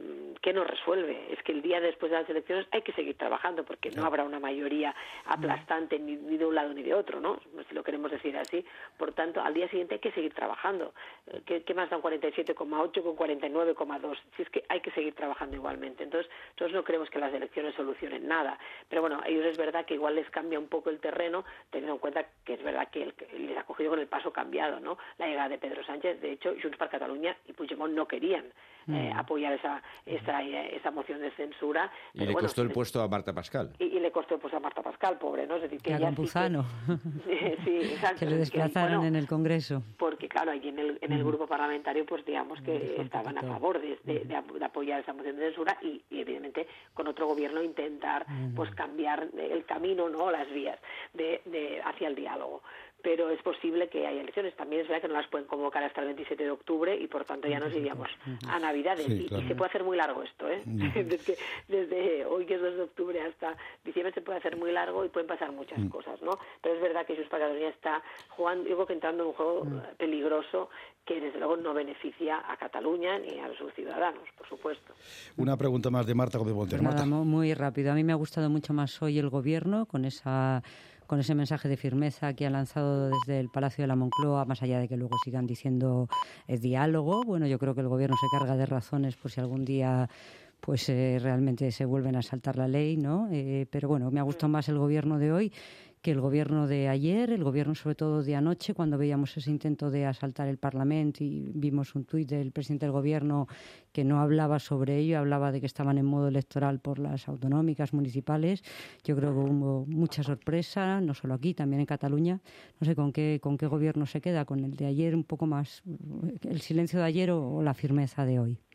¿qué nos resuelve? Es que el día después de las elecciones hay que seguir trabajando porque no habrá una mayoría aplastante ni, ni de un lado ni de otro, ¿no? Si lo queremos decir así. Por tanto, al día siguiente hay que seguir trabajando. ¿Qué, qué más da un cuarenta y siete coma ocho con cuarenta y nueve coma dos? Si es que hay que seguir trabajando igualmente. Entonces, nosotros no creemos que las elecciones solucionen nada. Pero bueno, a ellos es verdad que igual les cambia un poco el terreno, teniendo en cuenta que es verdad que el, les ha cogido con el paso cambiado, ¿no? La llegada de Pedro Sánchez. De hecho, Junts per Catalunya y Puigdemont no querían eh, mm. apoyar esa, esa, esa moción de censura.
Y le bueno, costó el puesto a Marta Pascal.
Y, y le costó el puesto a Marta Pascal, pobre, ¿no? Es decir, que
y a Campuzano.
Sí que, sí, exacto.
Que le desplazaron que, bueno, en el Congreso.
Porque, claro, allí en el, en el grupo parlamentario, pues digamos que estaban a favor de, de, de, de apoyar esa moción de censura y, y, evidentemente, con otro gobierno intentar pues cambiar el camino, ¿no? Las vías de, de hacia el diálogo. Pero es posible que haya elecciones. También es verdad que no las pueden convocar hasta el veintisiete de octubre y, por tanto, ya nos iríamos a Navidades. Sí, claro. y, y se puede hacer muy largo esto, ¿eh? Mm. Desde, desde hoy, que es dos de octubre, hasta diciembre se puede hacer muy largo y pueden pasar muchas mm. cosas, ¿no? Pero es verdad que Junts per Catalunya está jugando, yo creo que entrando en un juego mm. peligroso que, desde luego, no beneficia a Cataluña ni a sus ciudadanos, por supuesto.
Una pregunta más de Marta Gómez Montero.
Pues nada, muy rápido. A mí me ha gustado mucho más hoy el Gobierno con esa... con ese mensaje de firmeza que ha lanzado desde el Palacio de la Moncloa, más allá de que luego sigan diciendo eh, diálogo. Bueno, yo creo que el Gobierno se carga de razones por si algún día pues eh, realmente se vuelven a saltar la ley, ¿no? Eh, pero bueno, me ha gustado más el Gobierno de hoy que el Gobierno de ayer, el Gobierno sobre todo de anoche, cuando veíamos ese intento de asaltar el Parlamento y vimos un tuit del presidente del Gobierno que no hablaba sobre ello, hablaba de que estaban en modo electoral por las autonómicas, municipales. Yo creo que hubo mucha sorpresa, no solo aquí, también en Cataluña. No sé con qué, con qué Gobierno se queda, con el de ayer un poco más, el silencio de ayer o, o la firmeza de hoy.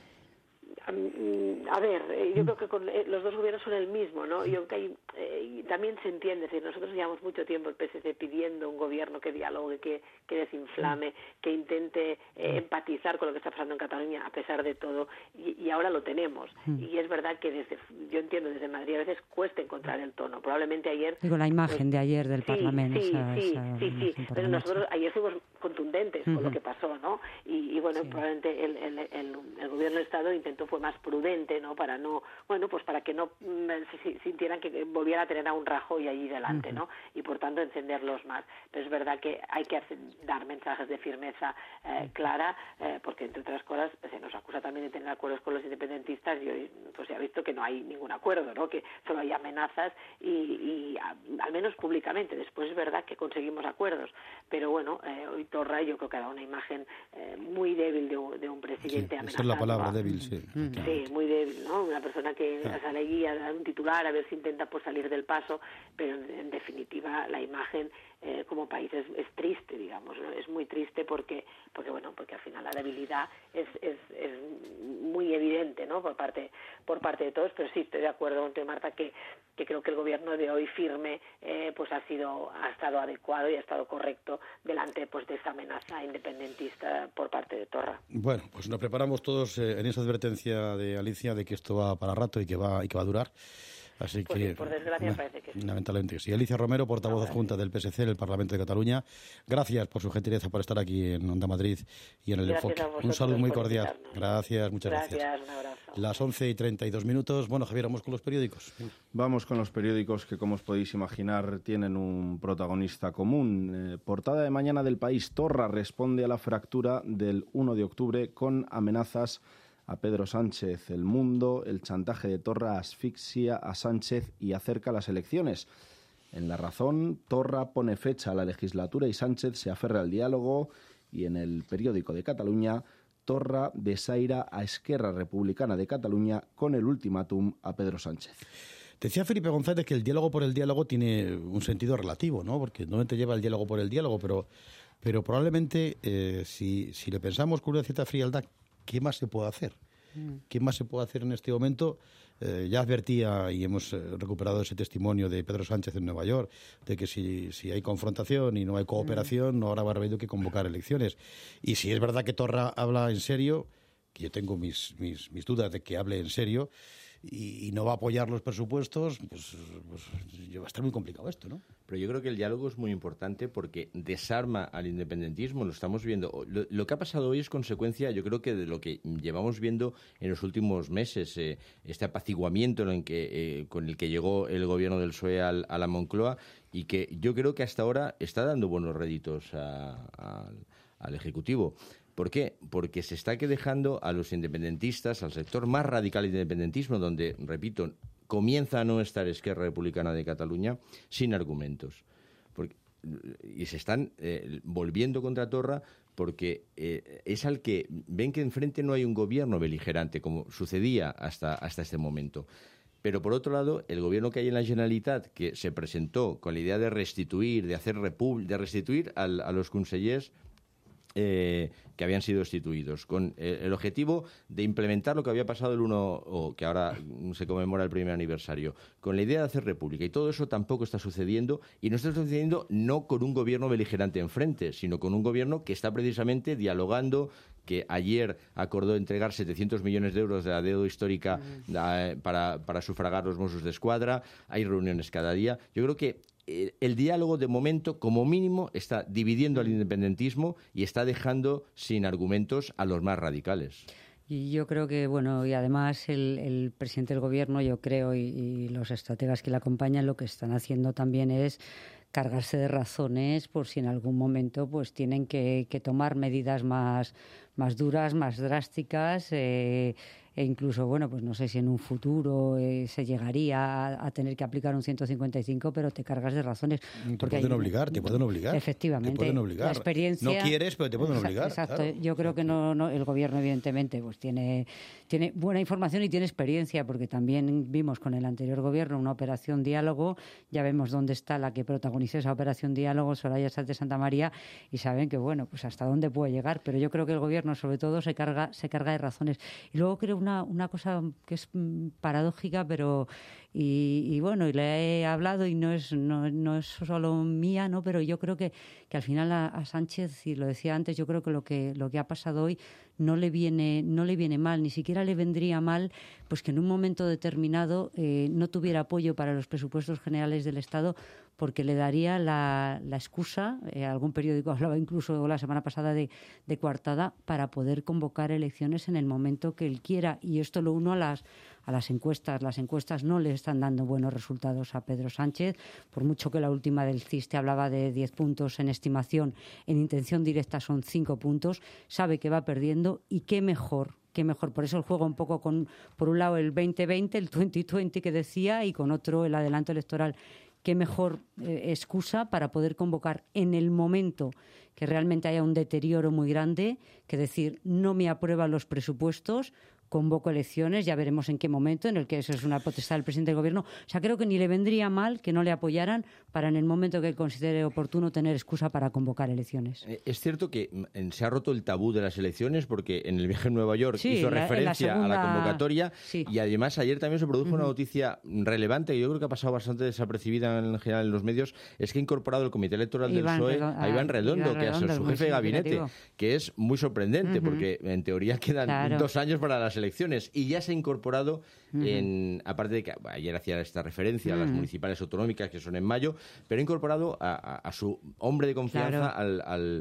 A ver, yo creo que con los dos gobiernos son el mismo, ¿no? Yo creo que hay, eh, también se entiende, es decir, nosotros llevamos mucho tiempo el P S C pidiendo un gobierno que dialogue, que, que desinflame, que intente eh, empatizar con lo que está pasando en Cataluña, a pesar de todo, y, y ahora lo tenemos. Y es verdad que desde, yo entiendo, desde Madrid a veces cuesta encontrar el tono. Probablemente ayer...
Digo, la imagen pues, de ayer del
sí,
Parlamento.
Sí,
esa,
sí,
esa
sí, sí, pero nosotros ayer fuimos contundentes con uh-huh. lo que pasó, ¿no? Y, y bueno, sí. probablemente el, el, el, el gobierno del Estado intentó, fue más prudente, ¿no? Para no, bueno, pues para que no se sintieran que volviera a tener a un Rajoy allí delante, ¿no? Y por tanto encenderlos más. Pero es verdad que hay que hacer, dar mensajes de firmeza eh, clara, eh, porque entre otras cosas se nos acusa también de tener acuerdos con los independentistas y hoy pues se ha visto que no hay ningún acuerdo, ¿no? Que solo hay amenazas y, y a, al menos públicamente. Después es verdad que conseguimos acuerdos, pero bueno, eh, hoy Torra yo creo que ha dado una imagen eh, muy débil de un, de un presidente
sí,
amenazado.
Esa es la palabra, débil, sí.
Sí, muy débil, ¿no? Una persona que ah. sale allí a dar un titular, a ver si intenta pues salir del paso, pero en, en definitiva la imagen eh, como país es, es triste, digamos, ¿no? Es muy triste porque, porque bueno, porque al final la debilidad es, es, es muy evidente, ¿no? Por parte, por parte de todos, pero sí estoy de acuerdo con Marta que, que creo que el gobierno de hoy firme eh, pues ha sido, ha estado adecuado y ha estado correcto delante pues de esa amenaza independentista por parte de Torra.
Bueno, pues nos preparamos todos eh, en esa advertencia de Alicia de que esto va para rato y que va y que va a durar. Así
pues
que,
sí, por desgracia parece que sí.
Lamentablemente que sí. Alicia Romero, portavoz no, adjunta del P S C en el Parlamento de Cataluña. Gracias por su gentileza por estar aquí en Onda Madrid y en el Enfoque. Un saludo muy cordial. Gracias, muchas gracias.
Gracias, un abrazo.
Las once y treinta y dos minutos. Bueno, Javier, vamos con los periódicos.
Vamos con los periódicos que, como os podéis imaginar, tienen un protagonista común. Eh, portada de mañana del País. Torra responde a la fractura del uno de octubre con amenazas a Pedro Sánchez. El Mundo, el chantaje de Torra asfixia a Sánchez y acerca las elecciones. En La Razón, Torra pone fecha a la legislatura y Sánchez se aferra al diálogo. Y en el Periódico de Cataluña, Torra desaira a Esquerra Republicana de Cataluña con el ultimátum a Pedro Sánchez.
Decía Felipe González que el diálogo por el diálogo tiene un sentido relativo, ¿no? Porque no te lleva el diálogo por el diálogo, pero, pero probablemente eh, si, si le pensamos con una cierta frialdad, ¿qué más se puede hacer? ¿Qué más se puede hacer en este momento? Eh, ya advertía y hemos eh, recuperado ese testimonio de Pedro Sánchez en Nueva York, de que si, si hay confrontación y no hay cooperación, no habrá más remedio que convocar elecciones. Y si es verdad que Torra habla en serio, que yo tengo mis, mis, mis dudas de que hable en serio, y, y no va a apoyar los presupuestos, pues, pues va a estar muy complicado esto, ¿no?
Pero yo creo que el diálogo es muy importante porque desarma al independentismo, lo estamos viendo. Lo, lo que ha pasado hoy es consecuencia, yo creo que de lo que llevamos viendo en los últimos meses, eh, este apaciguamiento en que, eh, con el que llegó el gobierno del P S O E al, a la Moncloa, y que yo creo que hasta ahora está dando buenos réditos a, a, al Ejecutivo. ¿Por qué? Porque se está que dejando a los independentistas, al sector más radical del independentismo, donde, repito, comienza a no estar Esquerra Republicana de Cataluña, sin argumentos. Porque, y se están eh, volviendo contra Torra porque eh, es al que ven que enfrente no hay un gobierno beligerante, como sucedía hasta, hasta este momento. Pero, por otro lado, el gobierno que hay en la Generalitat, que se presentó con la idea de restituir, de hacer república, de restituir al, a los consellers eh, que habían sido destituidos, con eh, el objetivo de implementar lo que había pasado el uno, o que ahora se conmemora el primer aniversario, con la idea de hacer república. Y todo eso tampoco está sucediendo, y no está sucediendo no con un gobierno beligerante enfrente, sino con un gobierno que está precisamente dialogando, que ayer acordó entregar setecientos millones de euros de la deuda histórica uh-huh. para, para sufragar los Mossos de Escuadra. Hay reuniones cada día. Yo creo que eh, el diálogo, de momento, como mínimo, está dividiendo al independentismo y está dejando sin argumentos a los más radicales.
Y yo creo que, bueno, y además el, el presidente del Gobierno, yo creo, y, y los estrategas que le acompañan, lo que están haciendo también es cargarse de razones por si en algún momento pues tienen que, que tomar medidas más, más duras, más drásticas, eh, e incluso, bueno, pues no sé si en un futuro eh, se llegaría a, a tener que aplicar un ciento cincuenta y cinco, pero te cargas de razones.
Te pueden hay, obligar, te pueden obligar.
Efectivamente.
Te pueden obligar.
La experiencia,
no quieres, pero te pueden obligar.
Exacto.
Claro.
Yo creo que no, no, el Gobierno, evidentemente, pues tiene, tiene buena información y tiene experiencia, porque también vimos con el anterior Gobierno una operación diálogo, ya vemos dónde está la que protagonizó esa operación diálogo, Soraya Sáenz de Santamaría, y saben que, bueno, pues hasta dónde puede llegar, pero yo creo que el Gobierno, sobre todo, se carga, se carga de razones. Y luego creo una, una cosa que es paradójica, pero y, y bueno, y le he hablado y no es no, no es solo mía, no, pero yo creo que, que al final a, a Sánchez, y lo decía antes, yo creo que lo que lo que ha pasado hoy no le viene no le viene mal, ni siquiera le vendría mal pues que en un momento determinado eh, no tuviera apoyo para los presupuestos generales del Estado, porque le daría la, la excusa, eh, algún periódico hablaba incluso la semana pasada de, de coartada, para poder convocar elecciones en el momento que él quiera. Y esto lo uno a las, a las encuestas. Las encuestas no le están dando buenos resultados a Pedro Sánchez, por mucho que la última del C I S te hablaba de diez puntos en estimación, en intención directa son cinco puntos, sabe que va perdiendo, y qué mejor qué mejor. Por eso el juego un poco con, por un lado, el veinte veinte, el veinte veinte que decía, y con otro el adelanto electoral. Qué mejor eh, excusa para poder convocar en el momento que realmente haya un deterioro muy grande, que decir, no me aprueban los presupuestos, convoco elecciones, ya veremos en qué momento, en el que eso es una potestad del presidente del Gobierno. O sea, creo que ni le vendría mal que no le apoyaran para en el momento que considere oportuno tener excusa para convocar elecciones.
Es cierto que se ha roto el tabú de las elecciones, porque en el viaje en Nueva York sí, hizo la, referencia la segunda... a la convocatoria, sí. Y además ayer también se produjo uh-huh. una noticia relevante que yo creo que ha pasado bastante desapercibida en general en los medios, es que ha incorporado el Comité Electoral
Iván
del P S O E
Redondo,
a Iván Redondo, Iván Redondo, que es su jefe de gabinete, que es muy sorprendente, uh-huh. porque en teoría quedan claro. dos años para las elecciones, y ya se ha incorporado, uh-huh. en, aparte de que ayer hacía esta referencia uh-huh. a las municipales autonómicas, que son en mayo, pero ha incorporado a, a, a su hombre de confianza, claro. al... al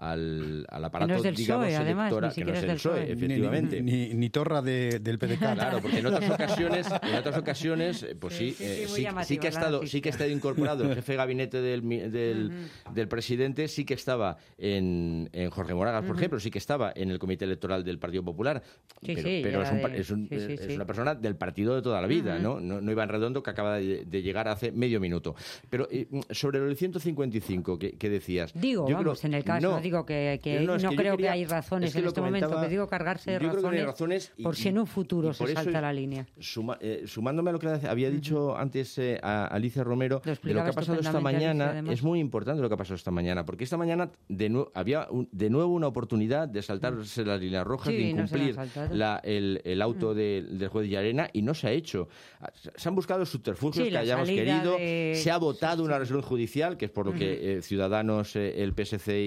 Al, al aparato,
que no es del
digamos,
P S O E,
electoral,
además,
que no es del P S O E,
P S O E.
efectivamente.
Ni, ni, ni torra de, del P D C.
Claro, porque en otras ocasiones, en otras ocasiones, pues sí, sí, sí, eh, sí, sí que ha estado, sí que ha estado incorporado el jefe de gabinete del, del, uh-huh. del presidente, sí que estaba en, en Jorge Moragas, por uh-huh. ejemplo, sí que estaba en el Comité Electoral del Partido Popular,
sí,
pero,
sí,
pero es, un,
de...
es, un,
sí, sí,
es
sí.
una persona del partido de toda la vida, uh-huh. ¿no? ¿no? No Iván Redondo, que acaba de, de llegar hace medio minuto. Pero eh, sobre el ciento cincuenta y cinco que, que decías...
Digo,
yo
vamos,
creo,
en el caso,
no,
no digo que... que
no, es
no
que
creo
quería,
que hay razones
es que
en este momento, que digo cargarse de razones,
razones y,
por si en un futuro se salta
eso,
la línea.
Suma, eh, sumándome a lo que había dicho uh-huh. antes eh, a Alicia Romero,
lo
de lo que ha pasado esta mañana, Alicia, es muy importante lo que ha pasado esta mañana, porque esta mañana de nuevo, había un, de nuevo una oportunidad de saltarse uh-huh. las líneas rojas,
sí,
de incumplir
no
la, el, el auto uh-huh. de, del juez Llarena, y no se ha hecho. Se han buscado subterfugios
sí,
que hayamos querido,
de...
se ha votado
sí,
una
sí.
resolución judicial, que es por lo uh-huh. que eh, Ciudadanos, eh, el P S C y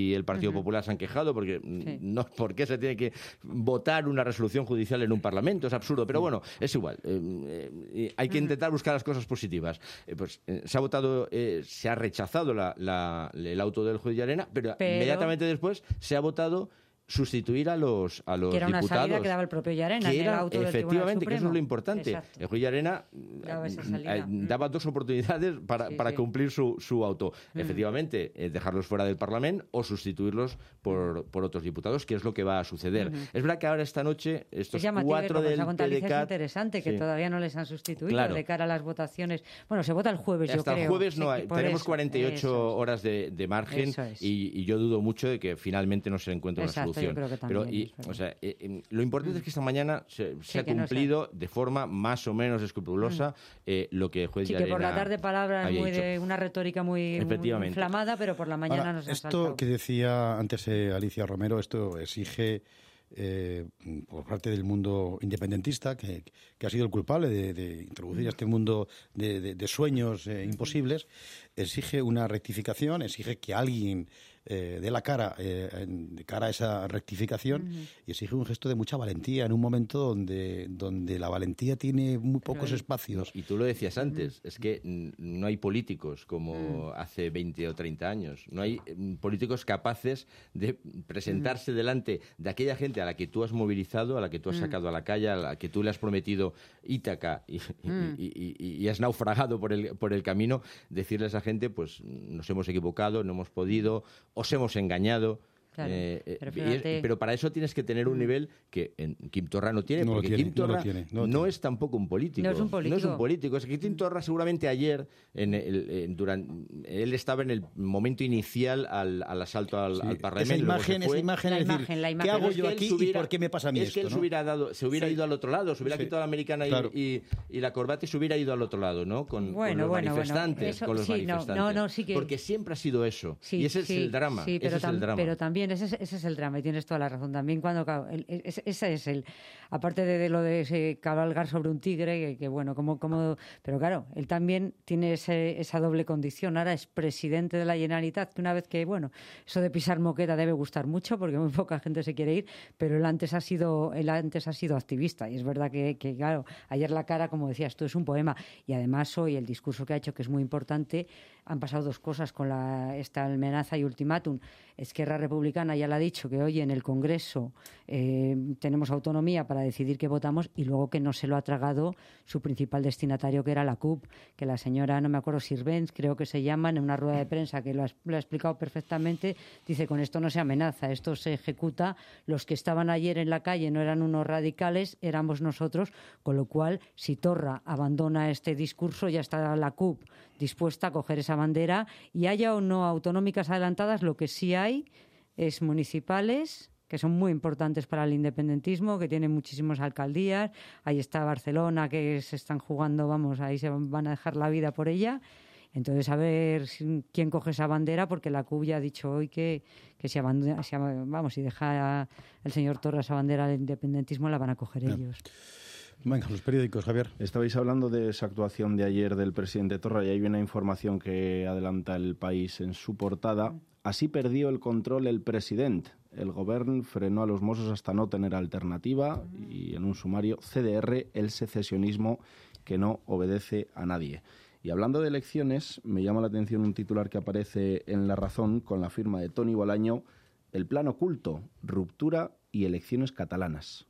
y el Partido uh-huh. Popular se han quejado porque sí. no, ¿por qué se tiene que votar una resolución judicial en un Parlamento? Es absurdo, pero bueno, es igual. Eh, eh, hay que intentar buscar las cosas positivas. Eh, pues eh, se ha votado, eh, se ha rechazado la, la, el auto del juez Llarena, pero, pero inmediatamente después se ha votado sustituir a los a los
que era una
diputados.
Salida que daba el propio Llarena,
que era,
en el auto
efectivamente,
del
que eso es lo importante.
Exacto.
El juez Llarena
daba,
eh, daba dos oportunidades para, sí, para sí. cumplir su, su auto. Mm. Efectivamente, eh, dejarlos fuera del Parlamento o sustituirlos por, por otros diputados, que es lo que va a suceder. Mm-hmm. Es verdad que ahora esta noche estos cuatro del
P D C A... Es interesante que
sí.
todavía no les han sustituido
claro.
de cara a las votaciones. Bueno, se vota el jueves,
Hasta
yo creo.
Hasta el jueves no
sí,
hay. Tenemos
eso,
cuarenta y ocho horas de, de margen
es.
y, y yo dudo mucho de que finalmente no se encuentre
Exacto,
una solución.
Yo creo que
Pero
también.
Y, o sea, eh, eh, lo importante mm. es que esta mañana se, se
sí,
ha cumplido no de forma más o menos escrupulosa mm. eh, lo que el juez
sí,
Llarena
que por la tarde palabras muy
dicho.
de una retórica muy, muy inflamada, pero por la mañana
Ahora,
nos ha
esto
saltado.
Que decía antes eh, Alicia Romero, esto exige eh, por parte del mundo independentista, que, que ha sido el culpable de, de introducir este mundo de, de, de sueños eh, imposibles, exige una rectificación, exige que alguien eh, dé la cara eh, de cara a esa rectificación uh-huh. y exige un gesto de mucha valentía en un momento donde, donde la valentía tiene muy pocos Pero, espacios.
Y tú lo decías antes, uh-huh. es que no hay políticos como uh-huh. hace veinte o treinta años, no hay políticos capaces de presentarse uh-huh. delante de aquella gente a la que tú has movilizado, a la que tú has uh-huh. sacado a la calle, a la que tú le has prometido Ítaca y, uh-huh. y, y, y, y has naufragado por el, por el camino, decirle a esa gente, pues nos hemos equivocado, no hemos podido, os hemos engañado. Claro, eh, pero, fíjate... es, pero para eso tienes que tener un nivel que en Quim Torra no tiene,
no
porque
tiene,
Quim Torra
no, tiene, no,
no
tiene.
es tampoco un político.
No es un político.
No es un político. Es que Quim Torra seguramente ayer, en el, en, durante, él estaba en el momento inicial al, al asalto al,
sí,
al Parlamento.
Esa imagen, esa imagen,
la
es
imagen,
decir,
la imagen.
¿qué hago
es
yo aquí
hubiera,
y por qué me pasa a mí
es
esto?
Es que él
¿no?
se hubiera, dado, se hubiera sí. ido al otro lado, se hubiera sí. quitado la americana claro. y, y, y la corbata y se hubiera ido al otro lado, ¿no? Con,
bueno,
con los
bueno,
manifestantes.
Bueno, eso,
con los
sí,
manifestantes.
No, no, sí que...
Porque siempre ha sido eso.
Sí,
y ese
sí,
es el drama.
Sí, pero,
ese es el drama.
pero también ese, ese es el drama y tienes toda la razón. También cuando el, ese, ese es el, aparte de, de lo de ese cabalgar sobre un tigre, que, que bueno, como, como, pero claro, él también tiene ese, esa doble condición. Ahora es presidente de la Generalitat, que una vez que, bueno, eso de pisar moqueta debe gustar mucho, porque muy poca gente se quiere ir, pero él antes ha sido, él antes ha sido activista, y es verdad que, que claro, ayer la cara, como decías tú, es un poema, y además hoy el discurso que ha hecho, que es muy importante, han pasado dos cosas con la, esta amenaza y ultimátum. Esquerra Republicana ya le ha dicho que hoy en el Congreso eh, tenemos autonomía para decidir qué votamos, y luego que no se lo ha tragado su principal destinatario, que era la C U P, que la señora, no me acuerdo, Sirvents, creo que se llama, en una rueda de prensa que lo ha, lo ha explicado perfectamente, dice, con esto no se amenaza, esto se ejecuta, los que estaban ayer en la calle no eran unos radicales, éramos nosotros, con lo cual, si Torra abandona este discurso, ya está la C U P dispuesta a coger esa bandera, y haya o no autonómicas adelantadas, lo que sí hay es municipales, que son muy importantes para el independentismo, que tienen muchísimas alcaldías. Ahí está Barcelona, que se están jugando, vamos, ahí se van a dejar la vida por ella. Entonces, a ver quién coge esa bandera, porque la C U B ya ha dicho hoy que, que si, abandona, si, vamos, si deja el señor Torra esa bandera del independentismo, la van a coger Bien. ellos.
Venga, los periódicos, Javier.
Estabais hablando de esa actuación de ayer del presidente Torra, y hay una información que adelanta El País en su portada. Así perdió el control el presidente. El gobierno frenó a los Mossos hasta no tener alternativa, y en un sumario, C D R, el secesionismo que no obedece a nadie. Y hablando de elecciones, me llama la atención un titular que aparece en La Razón con la firma de Toni Bolaño: el plan oculto, ruptura y elecciones catalanas.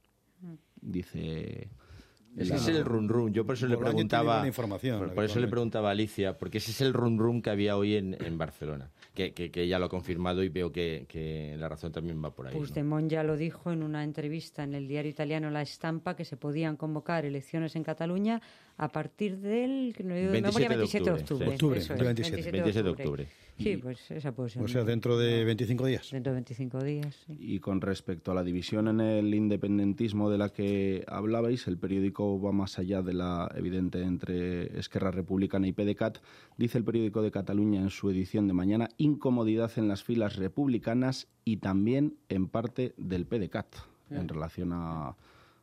Dice...
Ese es el run run. Yo por eso le preguntaba,
por,
por eso le preguntaba a Alicia, porque ese es el run run que había hoy en, en Barcelona, que, que, que ella lo ha confirmado, y veo que, que La Razón también va por ahí.
Puigdemont, ¿no? Ya lo dijo en una entrevista en el diario italiano La Estampa, que se podían convocar elecciones en Cataluña a partir del
veintisiete de octubre.
octubre.
octubre
Eso
es,
veintisiete,
veintisiete de octubre.
Sí, pues esa puede ser.
O sea, dentro de veinticinco días.
Dentro de veinticinco días, sí.
Y con respecto a la división en el independentismo de la que hablabais, el periódico va más allá de la evidente entre Esquerra Republicana y P D C A T. Dice el periódico de Cataluña en su edición de mañana: incomodidad en las filas republicanas y también en parte del P D C A T sí. en relación a,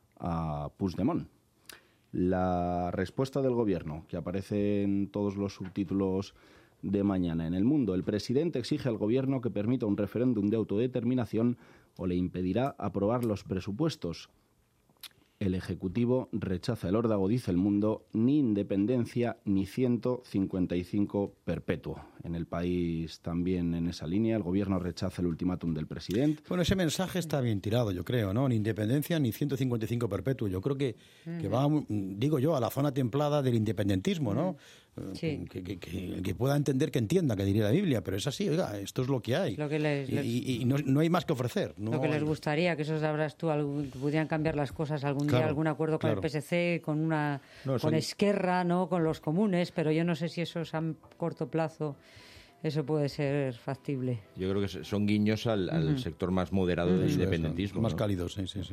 a Puigdemont. La respuesta del gobierno, que aparece en todos los subtítulos de mañana. En El Mundo, el presidente exige al gobierno que permita un referéndum de autodeterminación o le impedirá aprobar los presupuestos. El Ejecutivo rechaza el órdago, dice El Mundo, ni independencia ni ciento cincuenta y cinco perpetuo. En El País también en esa línea, el Gobierno rechaza el ultimátum del presidente.
Bueno, ese mensaje está bien tirado, yo creo, ¿no? Ni independencia ni ciento cincuenta y cinco perpetuo. Yo creo que, uh-huh. que va, digo yo, a la zona templada del independentismo, ¿no? Uh-huh. Sí. Que, que, que, que pueda entender, que entienda, que diría la Biblia, pero es así, oiga, esto es lo que hay.
Lo que les,
y y, y no, no hay más que ofrecer. No
lo que
hay...
les gustaría, que eso sabrás tú, algún, pudieran cambiar las cosas algún
claro,
día, algún acuerdo con claro. el P S C, con una no, con son... Esquerra, ¿no? Con los comunes, pero yo no sé si eso es a corto plazo. Eso puede ser factible.
Yo creo que son guiños al, al uh-huh. sector más moderado uh-huh. del independentismo.
Más
¿no?
cálidos, sí, sí, sí.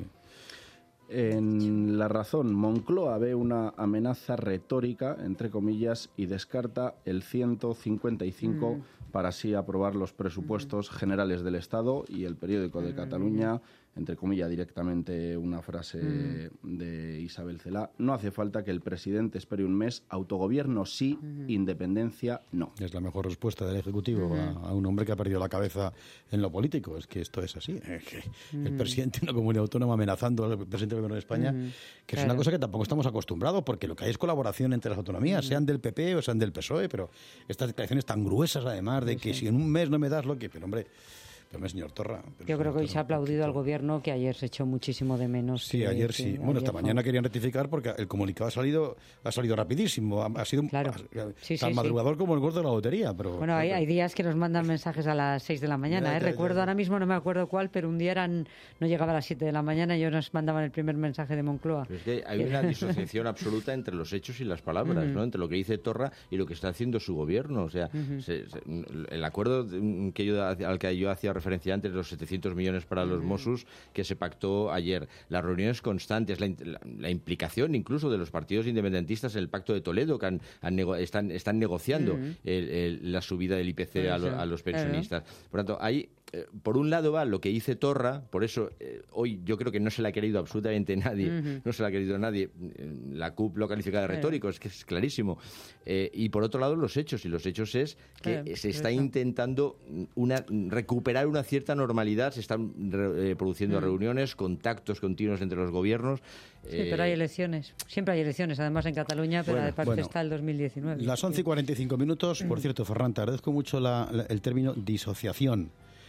En La Razón, Moncloa ve una amenaza retórica, entre comillas, y descarta el ciento cincuenta y cinco mm. para así aprobar los presupuestos mm. generales del Estado. Y El Periódico de mm. Cataluña, entre comillas, directamente una frase mm. de Isabel Celaá: no hace falta que el presidente espere un mes, autogobierno sí, mm. independencia no.
Es la mejor respuesta del Ejecutivo mm. a, a un hombre que ha perdido la cabeza en lo político. Es que esto es así. Es que mm. el presidente de una comunidad autónoma amenazando al presidente del Gobierno de España, mm. que claro. es una cosa que tampoco estamos acostumbrados, porque lo que hay es colaboración entre las autonomías, mm. sean del P P o sean del P S O E, pero estas declaraciones tan gruesas, además, de sí, que sí. si en un mes no me das lo que... Pero, hombre... Pero, señor Torra... Pero
Yo creo que hoy
Torra,
se ha aplaudido al Gobierno, que ayer se echó muchísimo de menos.
Sí,
que,
ayer
que,
sí.
Que
bueno,
ayer
esta
fue...
mañana querían rectificar porque el comunicado ha salido ha salido rapidísimo. Ha, ha sido
claro.
ha,
sí,
tan
sí,
madrugador
sí.
como el gordo de la lotería. Pero,
bueno, hay,
pero...
hay días que nos mandan mensajes a las seis de la mañana. Ya, ¿eh? ya, Recuerdo, ya, ya. ahora mismo no me acuerdo cuál, pero un día eran no llegaba a las siete de la mañana y ellos nos mandaban el primer mensaje de Moncloa.
Pero es que hay una disociación absoluta entre los hechos y las palabras, uh-huh. ¿no? Entre lo que dice Torra y lo que está haciendo su gobierno. O sea, uh-huh. se, se, el acuerdo que yo, al que yo hacía referencia antes, los setecientos millones para los Mossos, que se pactó ayer, las reuniones constantes, la, la, la implicación incluso de los partidos independentistas en el Pacto de Toledo, que han, han nego, están, están negociando uh-huh. el, el, la subida del I P C a, lo, a los pensionistas. Uh-huh. Por tanto, hay... Por un lado va lo que dice Torra, por eso eh, hoy yo creo que no se le ha querido absolutamente nadie, uh-huh. no se le ha querido nadie, la C U P lo califica de retórico, uh-huh. es que es clarísimo. Eh, y por otro lado los hechos, y los hechos es que uh-huh. se está intentando una, recuperar una cierta normalidad, se están re, eh, produciendo uh-huh. reuniones, contactos continuos entre los gobiernos.
Sí, eh, pero hay elecciones, siempre hay elecciones, además en Cataluña, pero
bueno,
aparte
bueno,
está el dos mil diecinueve.
Las once y cuarenta y cinco minutos, por cierto, Ferran, te agradezco mucho la, la, el término disociación,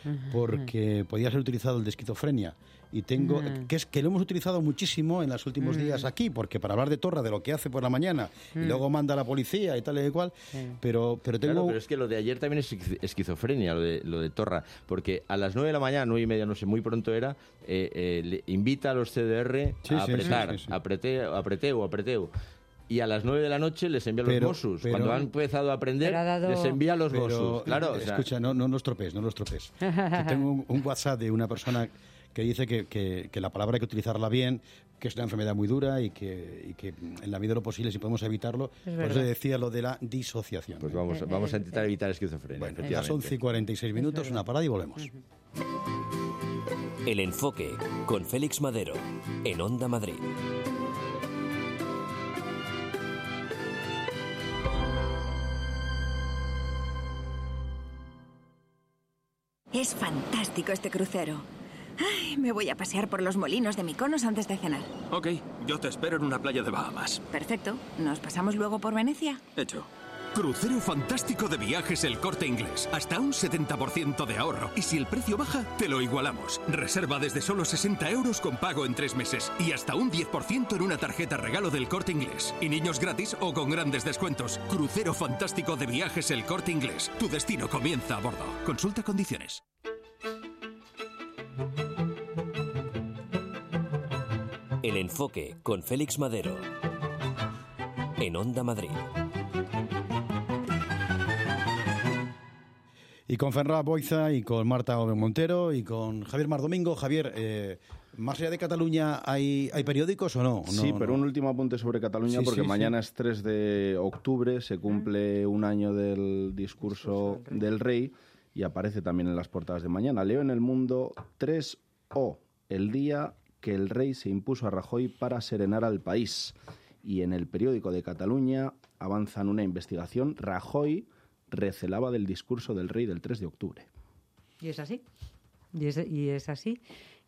porque podía ser utilizado el de esquizofrenia y tengo uh-huh. que es que lo hemos utilizado muchísimo en los últimos uh-huh. días aquí, porque para hablar de Torra, de lo que hace por la mañana uh-huh. y luego manda a la policía y tal y cual, uh-huh. pero pero tengo
claro, pero es que lo de ayer también es esquizofrenia, lo de lo de Torra, porque a las nueve de la mañana, nueve y media, no sé, muy pronto era, eh, eh, le invita a los C D R sí, a apretar, sí, sí, sí. apreteo, apreteo, apreteo. Y a las nueve de la noche les envía pero, los Mossos. Cuando han empezado a aprender, dado... les envía los pero, Mossos. Claro,
escucha, o sea... no, no, no estropees, no los tropees. Tengo un, un WhatsApp de una persona que dice que, que, que la palabra hay que utilizarla bien, que es una enfermedad muy dura y que, y que en la medida de lo posible, si podemos evitarlo, es por eso decía lo de la disociación.
Pues vamos, vamos a intentar evitar esquizofrenia.
Bueno, ya son once y cuarenta y seis minutos, una parada y volvemos.
El Enfoque, con Félix Madero, en Onda Madrid.
Es fantástico este crucero. Ay, me voy a pasear por los molinos de Mykonos antes de cenar.
Ok, yo te espero en una playa de Bahamas.
Perfecto. ¿Nos pasamos luego por Venecia?
Hecho.
Crucero fantástico de Viajes El Corte Inglés. Hasta un setenta por ciento de ahorro. Y si el precio baja, te lo igualamos. Reserva desde solo sesenta euros con pago en tres meses. Y hasta un diez por ciento en una tarjeta regalo del Corte Inglés. Y niños gratis o con grandes descuentos. Crucero fantástico de Viajes El Corte Inglés. Tu destino comienza a bordo. Consulta condiciones.
El Enfoque, con Félix Madero, en Onda Madrid.
Y con Ferran Boiza y con Marta Oben Montero y con Javier Mardomingo. Javier, eh, más allá de Cataluña, ¿hay, hay periódicos o no? no
sí, pero
no.
un último apunte sobre Cataluña, sí, porque sí, mañana sí. es tres de octubre, se cumple un año del discurso del rey y aparece también en las portadas de mañana. Leo en El Mundo tres O, el día que el rey se impuso a Rajoy para serenar al país. Y en El Periódico de Cataluña avanzan una investigación. Rajoy recelaba del discurso del rey del tres de octubre.
Y es así. Y es, y es así.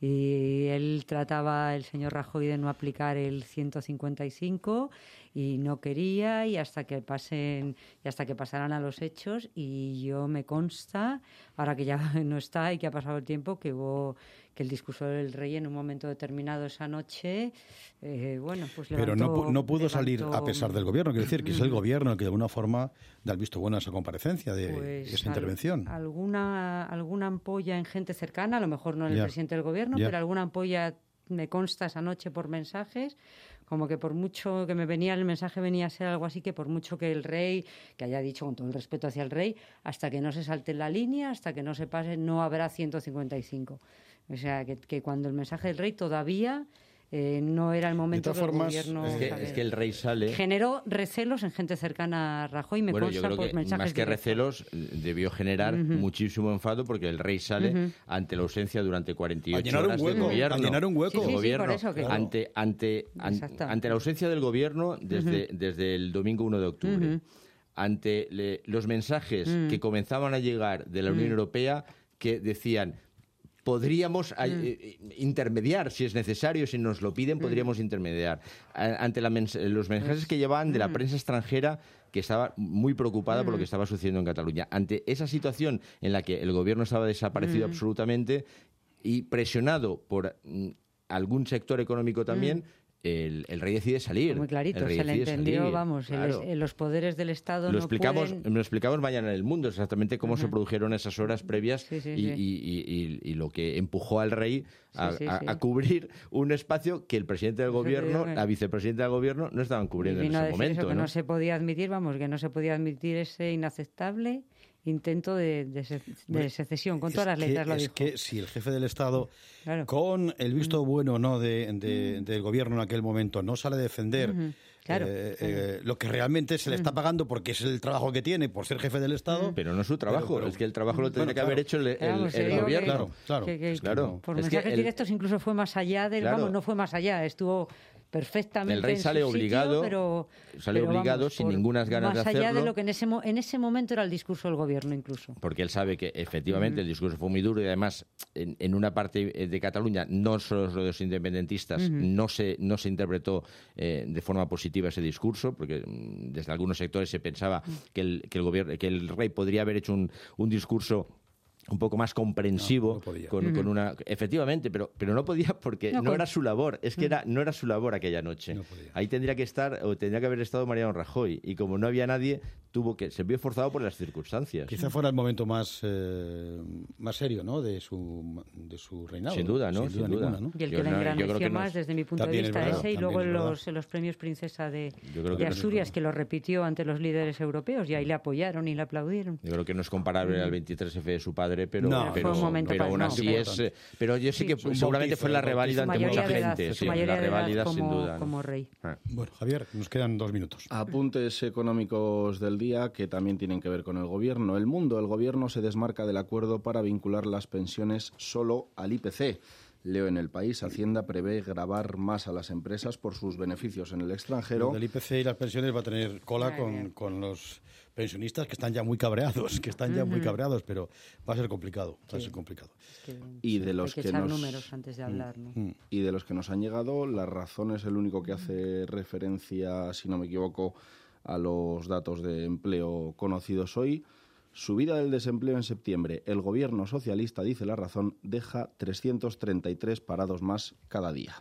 Y él trataba, el señor Rajoy, de no aplicar el ciento cincuenta y cinco y no quería, y hasta que pasen y hasta que pasaran a los hechos. Y yo me consta, ahora que ya no está y que ha pasado el tiempo, que hubo que el discurso del rey en un momento determinado esa noche, eh, bueno, pues levantó,
pero no, no pudo
levantó...
salir a pesar del gobierno. Quiero decir que es el gobierno el que de alguna forma da el visto bueno a esa comparecencia, de
pues
esa
al,
intervención.
Alguna, alguna ampolla en gente cercana, a lo mejor no en el
Ya.
presidente del gobierno,
Ya.
pero alguna ampolla me consta esa noche por mensajes, como que por mucho que me venía el mensaje venía a ser algo así, que por mucho que el rey, que haya dicho con todo el respeto hacia el rey, hasta que no se salte la línea, hasta que no se pase, no habrá ciento cincuenta y cinco. O sea, que, que cuando el mensaje del rey todavía eh, no era el momento
De
que
todas
el
formas,
gobierno...
Es que, es que el rey sale...
Generó recelos en gente cercana a Rajoy, me
Bueno, yo
consta
creo
por
que
mensajes
más que
directos.
recelos debió generar
Ujú.
muchísimo enfado porque el rey sale
Ujú.
ante la ausencia durante cuarenta y ocho
A llenar un
horas
hueco,
del gobierno.
a llenar un hueco.
Del
Sí, sí, sí,
gobierno.
por eso que-
ante, ante, an-
Exacto.
ante la ausencia del gobierno desde,
Ujú.
desde el domingo uno de octubre.
Ujú.
Ante le- los mensajes
Mm.
que comenzaban a llegar de la Unión
Mm.
Europea que decían... Podríamos a- eh, intermediar, si es necesario, si nos lo piden, podríamos intermediar. A- Ante la mens- los mensajes que llevaban de la prensa extranjera, que estaba muy preocupada por lo que estaba sucediendo en Cataluña. Ante esa situación en la que el gobierno estaba desaparecido
Mm.
absolutamente y presionado por mm, algún sector económico también, el, el rey decide salir.
Muy clarito,
El rey
se le
decide
entendió,
salir,
vamos, el-
claro.
el- los poderes del Estado
Lo
no
explicamos,
pueden...
lo explicamos mañana en El Mundo, exactamente cómo se produjeron esas horas previas
Sí, sí,
y,
sí.
y- y- y- y lo que empujó al rey a,
Sí, sí,
a-
sí.
a cubrir un espacio que el presidente del
Eso te digo
gobierno,
que-
la vicepresidenta del gobierno, no estaban cubriendo
Y
en
vino a
ese
decir
momento.
eso, que
¿no?
no se podía admitir, vamos, que no se podía admitir ese inaceptable intento de, de, se- de
Hombre,
secesión, con
es
todas las
que-
letras lo
es
dijo.
que si el jefe del Estado,
Claro.
con el visto bueno o no de, de-
Mm.
del gobierno en aquel momento, no sale a defender
Ujú. Claro,
eh,
claro.
eh, lo que realmente se le está pagando porque es el trabajo que tiene por ser jefe del Estado...
Pero no es su trabajo,
Pero- pero-
es que el trabajo lo tendría
Bueno,
que haber
claro.
hecho el, el-
Claro, pues
el
te digo
gobierno.
que-
Claro, claro.
que- que-
Claro.
Por
Es que
mensajes
el-
directos incluso fue más allá del,
Claro.
vamos, no fue más allá, estuvo perfectamente
El rey
en
sale
su sitio,
obligado,
pero,
sale
pero
obligado
vamos,
sin
por-
ningunas ganas de
más allá de
hacerlo.
lo que en ese, mo- en ese momento era el discurso del gobierno incluso.
Porque él sabe que efectivamente
Ujú.
el discurso fue muy duro y además en, en una parte eh, de Cataluña, no solo los independentistas,
Ujú.
no se no se interpretó eh, de forma positiva ese discurso, porque mm, desde algunos sectores se pensaba que el, que el gobierno, que el rey podría haber hecho un, un discurso un poco más comprensivo,
No, no podía.
con, con
Ujú.
una efectivamente, pero pero no podía porque
No,
no,
con-
era su labor, es que era no era su labor aquella noche.
No podía.
Ahí tendría que estar o tendría que haber estado Mariano Rajoy y como no había nadie, tuvo que se vio forzado por las circunstancias.
Quizá fuera el momento más eh, más serio, ¿no?, de su de su reinado.
Sin duda, ¿no?
Sin duda
Sin duda.
ninguna, ¿no?
Y el
Yo
que le
no- yo creo
engrandeció
que no
más
es-
desde mi punto de
También es
vista
verdad,
ese y
también
luego
es
en
verdad.
los, en los premios Princesa de,
Yo creo
de
que no es-
Asturias, que lo repitió ante los líderes europeos y ahí le apoyaron y le aplaudieron.
Yo creo que no es comparable al veintitrés F de su padre, pero,
No,
pero,
fue un
momento
pero
para-
aún
no,
así
pero-
es. eh, Pero yo sé
Sí.
que
Es un
seguramente
bautizo,
fue la
el bautizo.
reválida
Su
ante mucha
mayoría de edad,
gente.
su
Sí,
mayoría
la
de edad
reválida sin
como,
duda. ¿no?
como rey.
Ah.
Bueno, Javier, nos quedan dos minutos.
Apuntes económicos del día que también tienen que ver con el gobierno. El Mundo, el gobierno se desmarca del acuerdo para vincular las pensiones solo al I P C. Leo en El País, Hacienda prevé gravar más a las empresas por sus beneficios en el extranjero.
Lo del I P C y las pensiones va a tener cola con, con los pensionistas que están ya muy cabreados, que están ya muy
Ujú.
cabreados, pero va a ser complicado, va a
Sí.
ser complicado.
Es que
Y de
hay
los
que
que
echar
nos-
números antes de hablar, ¿no?
Mm.
Y de los que nos han llegado, La Razón es el único que hace referencia, si no me equivoco, a los datos de empleo conocidos hoy. Subida del desempleo en septiembre. El gobierno socialista, dice La Razón, deja trescientos treinta y tres parados más cada día.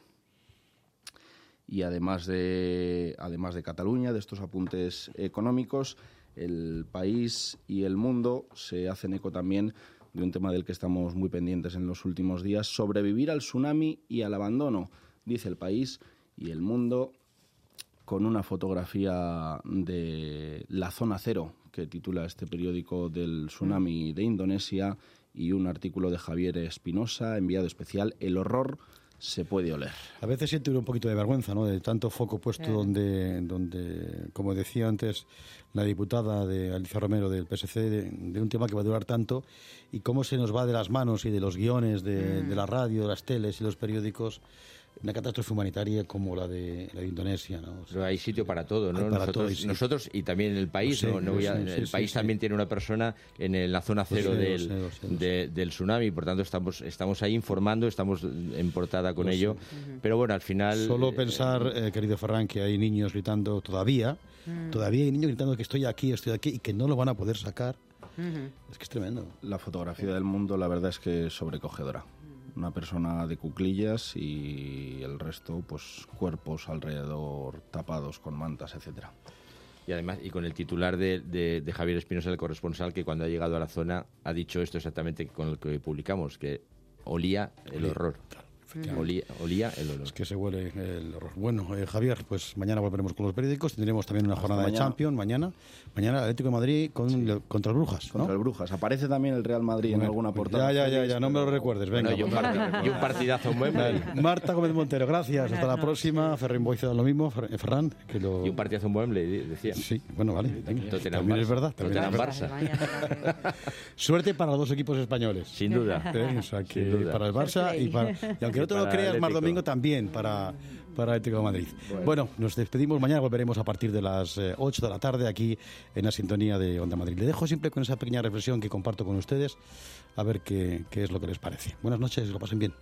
Y además de, además de Cataluña, de estos apuntes económicos, El País y El Mundo se hacen eco también de un tema del que estamos muy pendientes en los últimos días: sobrevivir al tsunami y al abandono, dice El País y El Mundo, con una fotografía de la zona cero, que titula este periódico, del tsunami de Indonesia, y un artículo de Javier Espinosa, enviado especial: el horror se puede oler.
A veces siente uno un poquito de vergüenza, ¿no?, de tanto foco puesto
Claro.
donde, donde, como decía antes la diputada de Alicia Romero del P S C, de, de un tema que va a durar tanto, y cómo se nos va de las manos y de los guiones de,
Mm.
de la radio, de las teles y los periódicos, una catástrofe humanitaria como la de, la de Indonesia, ¿no?
Pero hay sitio para todo, ¿no?
Para
nosotros,
todo, sí.
nosotros y también el país,
Sí,
¿no? No voy a,
sí,
el
sí,
país
sí,
también
sí.
tiene una persona en, el- la zona cero
Lo sé, lo
del,
sé, lo sé, lo sé.
de- del tsunami, por tanto estamos estamos ahí informando, estamos en portada con
Lo sé.
ello, pero bueno, al final...
Solo
eh,
pensar, eh, querido Ferran, que hay niños gritando todavía,
Mm.
todavía hay niños gritando que estoy aquí, estoy aquí, y que no lo van a poder sacar.
Ujú.
Es que es tremendo.
La fotografía del mundo, la verdad es que es sobrecogedora. Una persona de cuclillas y el resto, pues cuerpos alrededor tapados con mantas, etcétera.
Y además, y con el titular de, de- de Javier Espinosa, el corresponsal, que cuando ha llegado a la zona ha dicho esto exactamente con el que publicamos, que olía el
Olía,
horror. Olía, olía el olor.
Es que se huele el horror. Bueno, eh, Javier, pues mañana volveremos con los periódicos. Tendremos también una
Hasta
jornada de
mañana.
Champions mañana. Mañana Atlético de Madrid con, el- contra el Brujas, ¿no?
Contra el Brujas. Aparece también el Real Madrid en
Bueno,
alguna
pues
portada.
Ya, ya, ya, ya, no me lo recuerdes. Venga,
Bueno, y, un
por favor.
part- y un partidazo en Wembley.
Vale. Marta Gómez Montero, gracias. Hasta la próxima. Ferran Boiza, lo mismo. Fer- eh, Ferran, que lo...
Y un partidazo en Wembley, di- decía.
Sí, bueno, vale. venga.
Tottenham
También es
Barça.
verdad. También es
Tottenham
verdad.
Barça.
Suerte para los dos equipos españoles.
Sin duda.
¿Eh? O sea, que
Sin duda.
para el Barça y, para, y aunque no te lo
Para
creas, más
Atlético.
domingo también para, para Atlético de Madrid. Bueno. bueno, nos despedimos. Mañana volveremos a partir de las eh, ocho de la tarde aquí en la sintonía de Onda Madrid. Le dejo siempre con esa pequeña reflexión que comparto con ustedes, a ver qué, qué es lo que les parece. Buenas noches, que lo pasen bien.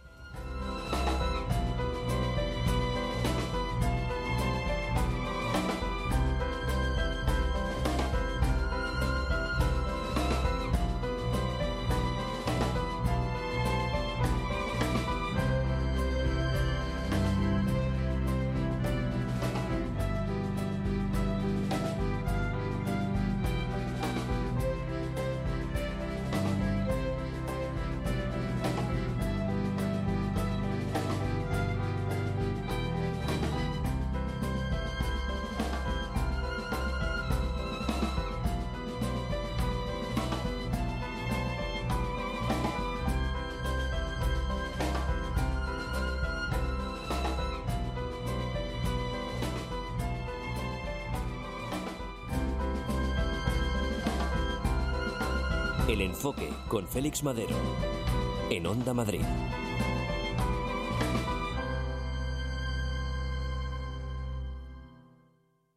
El enfoque con Félix Madero en Onda Madrid.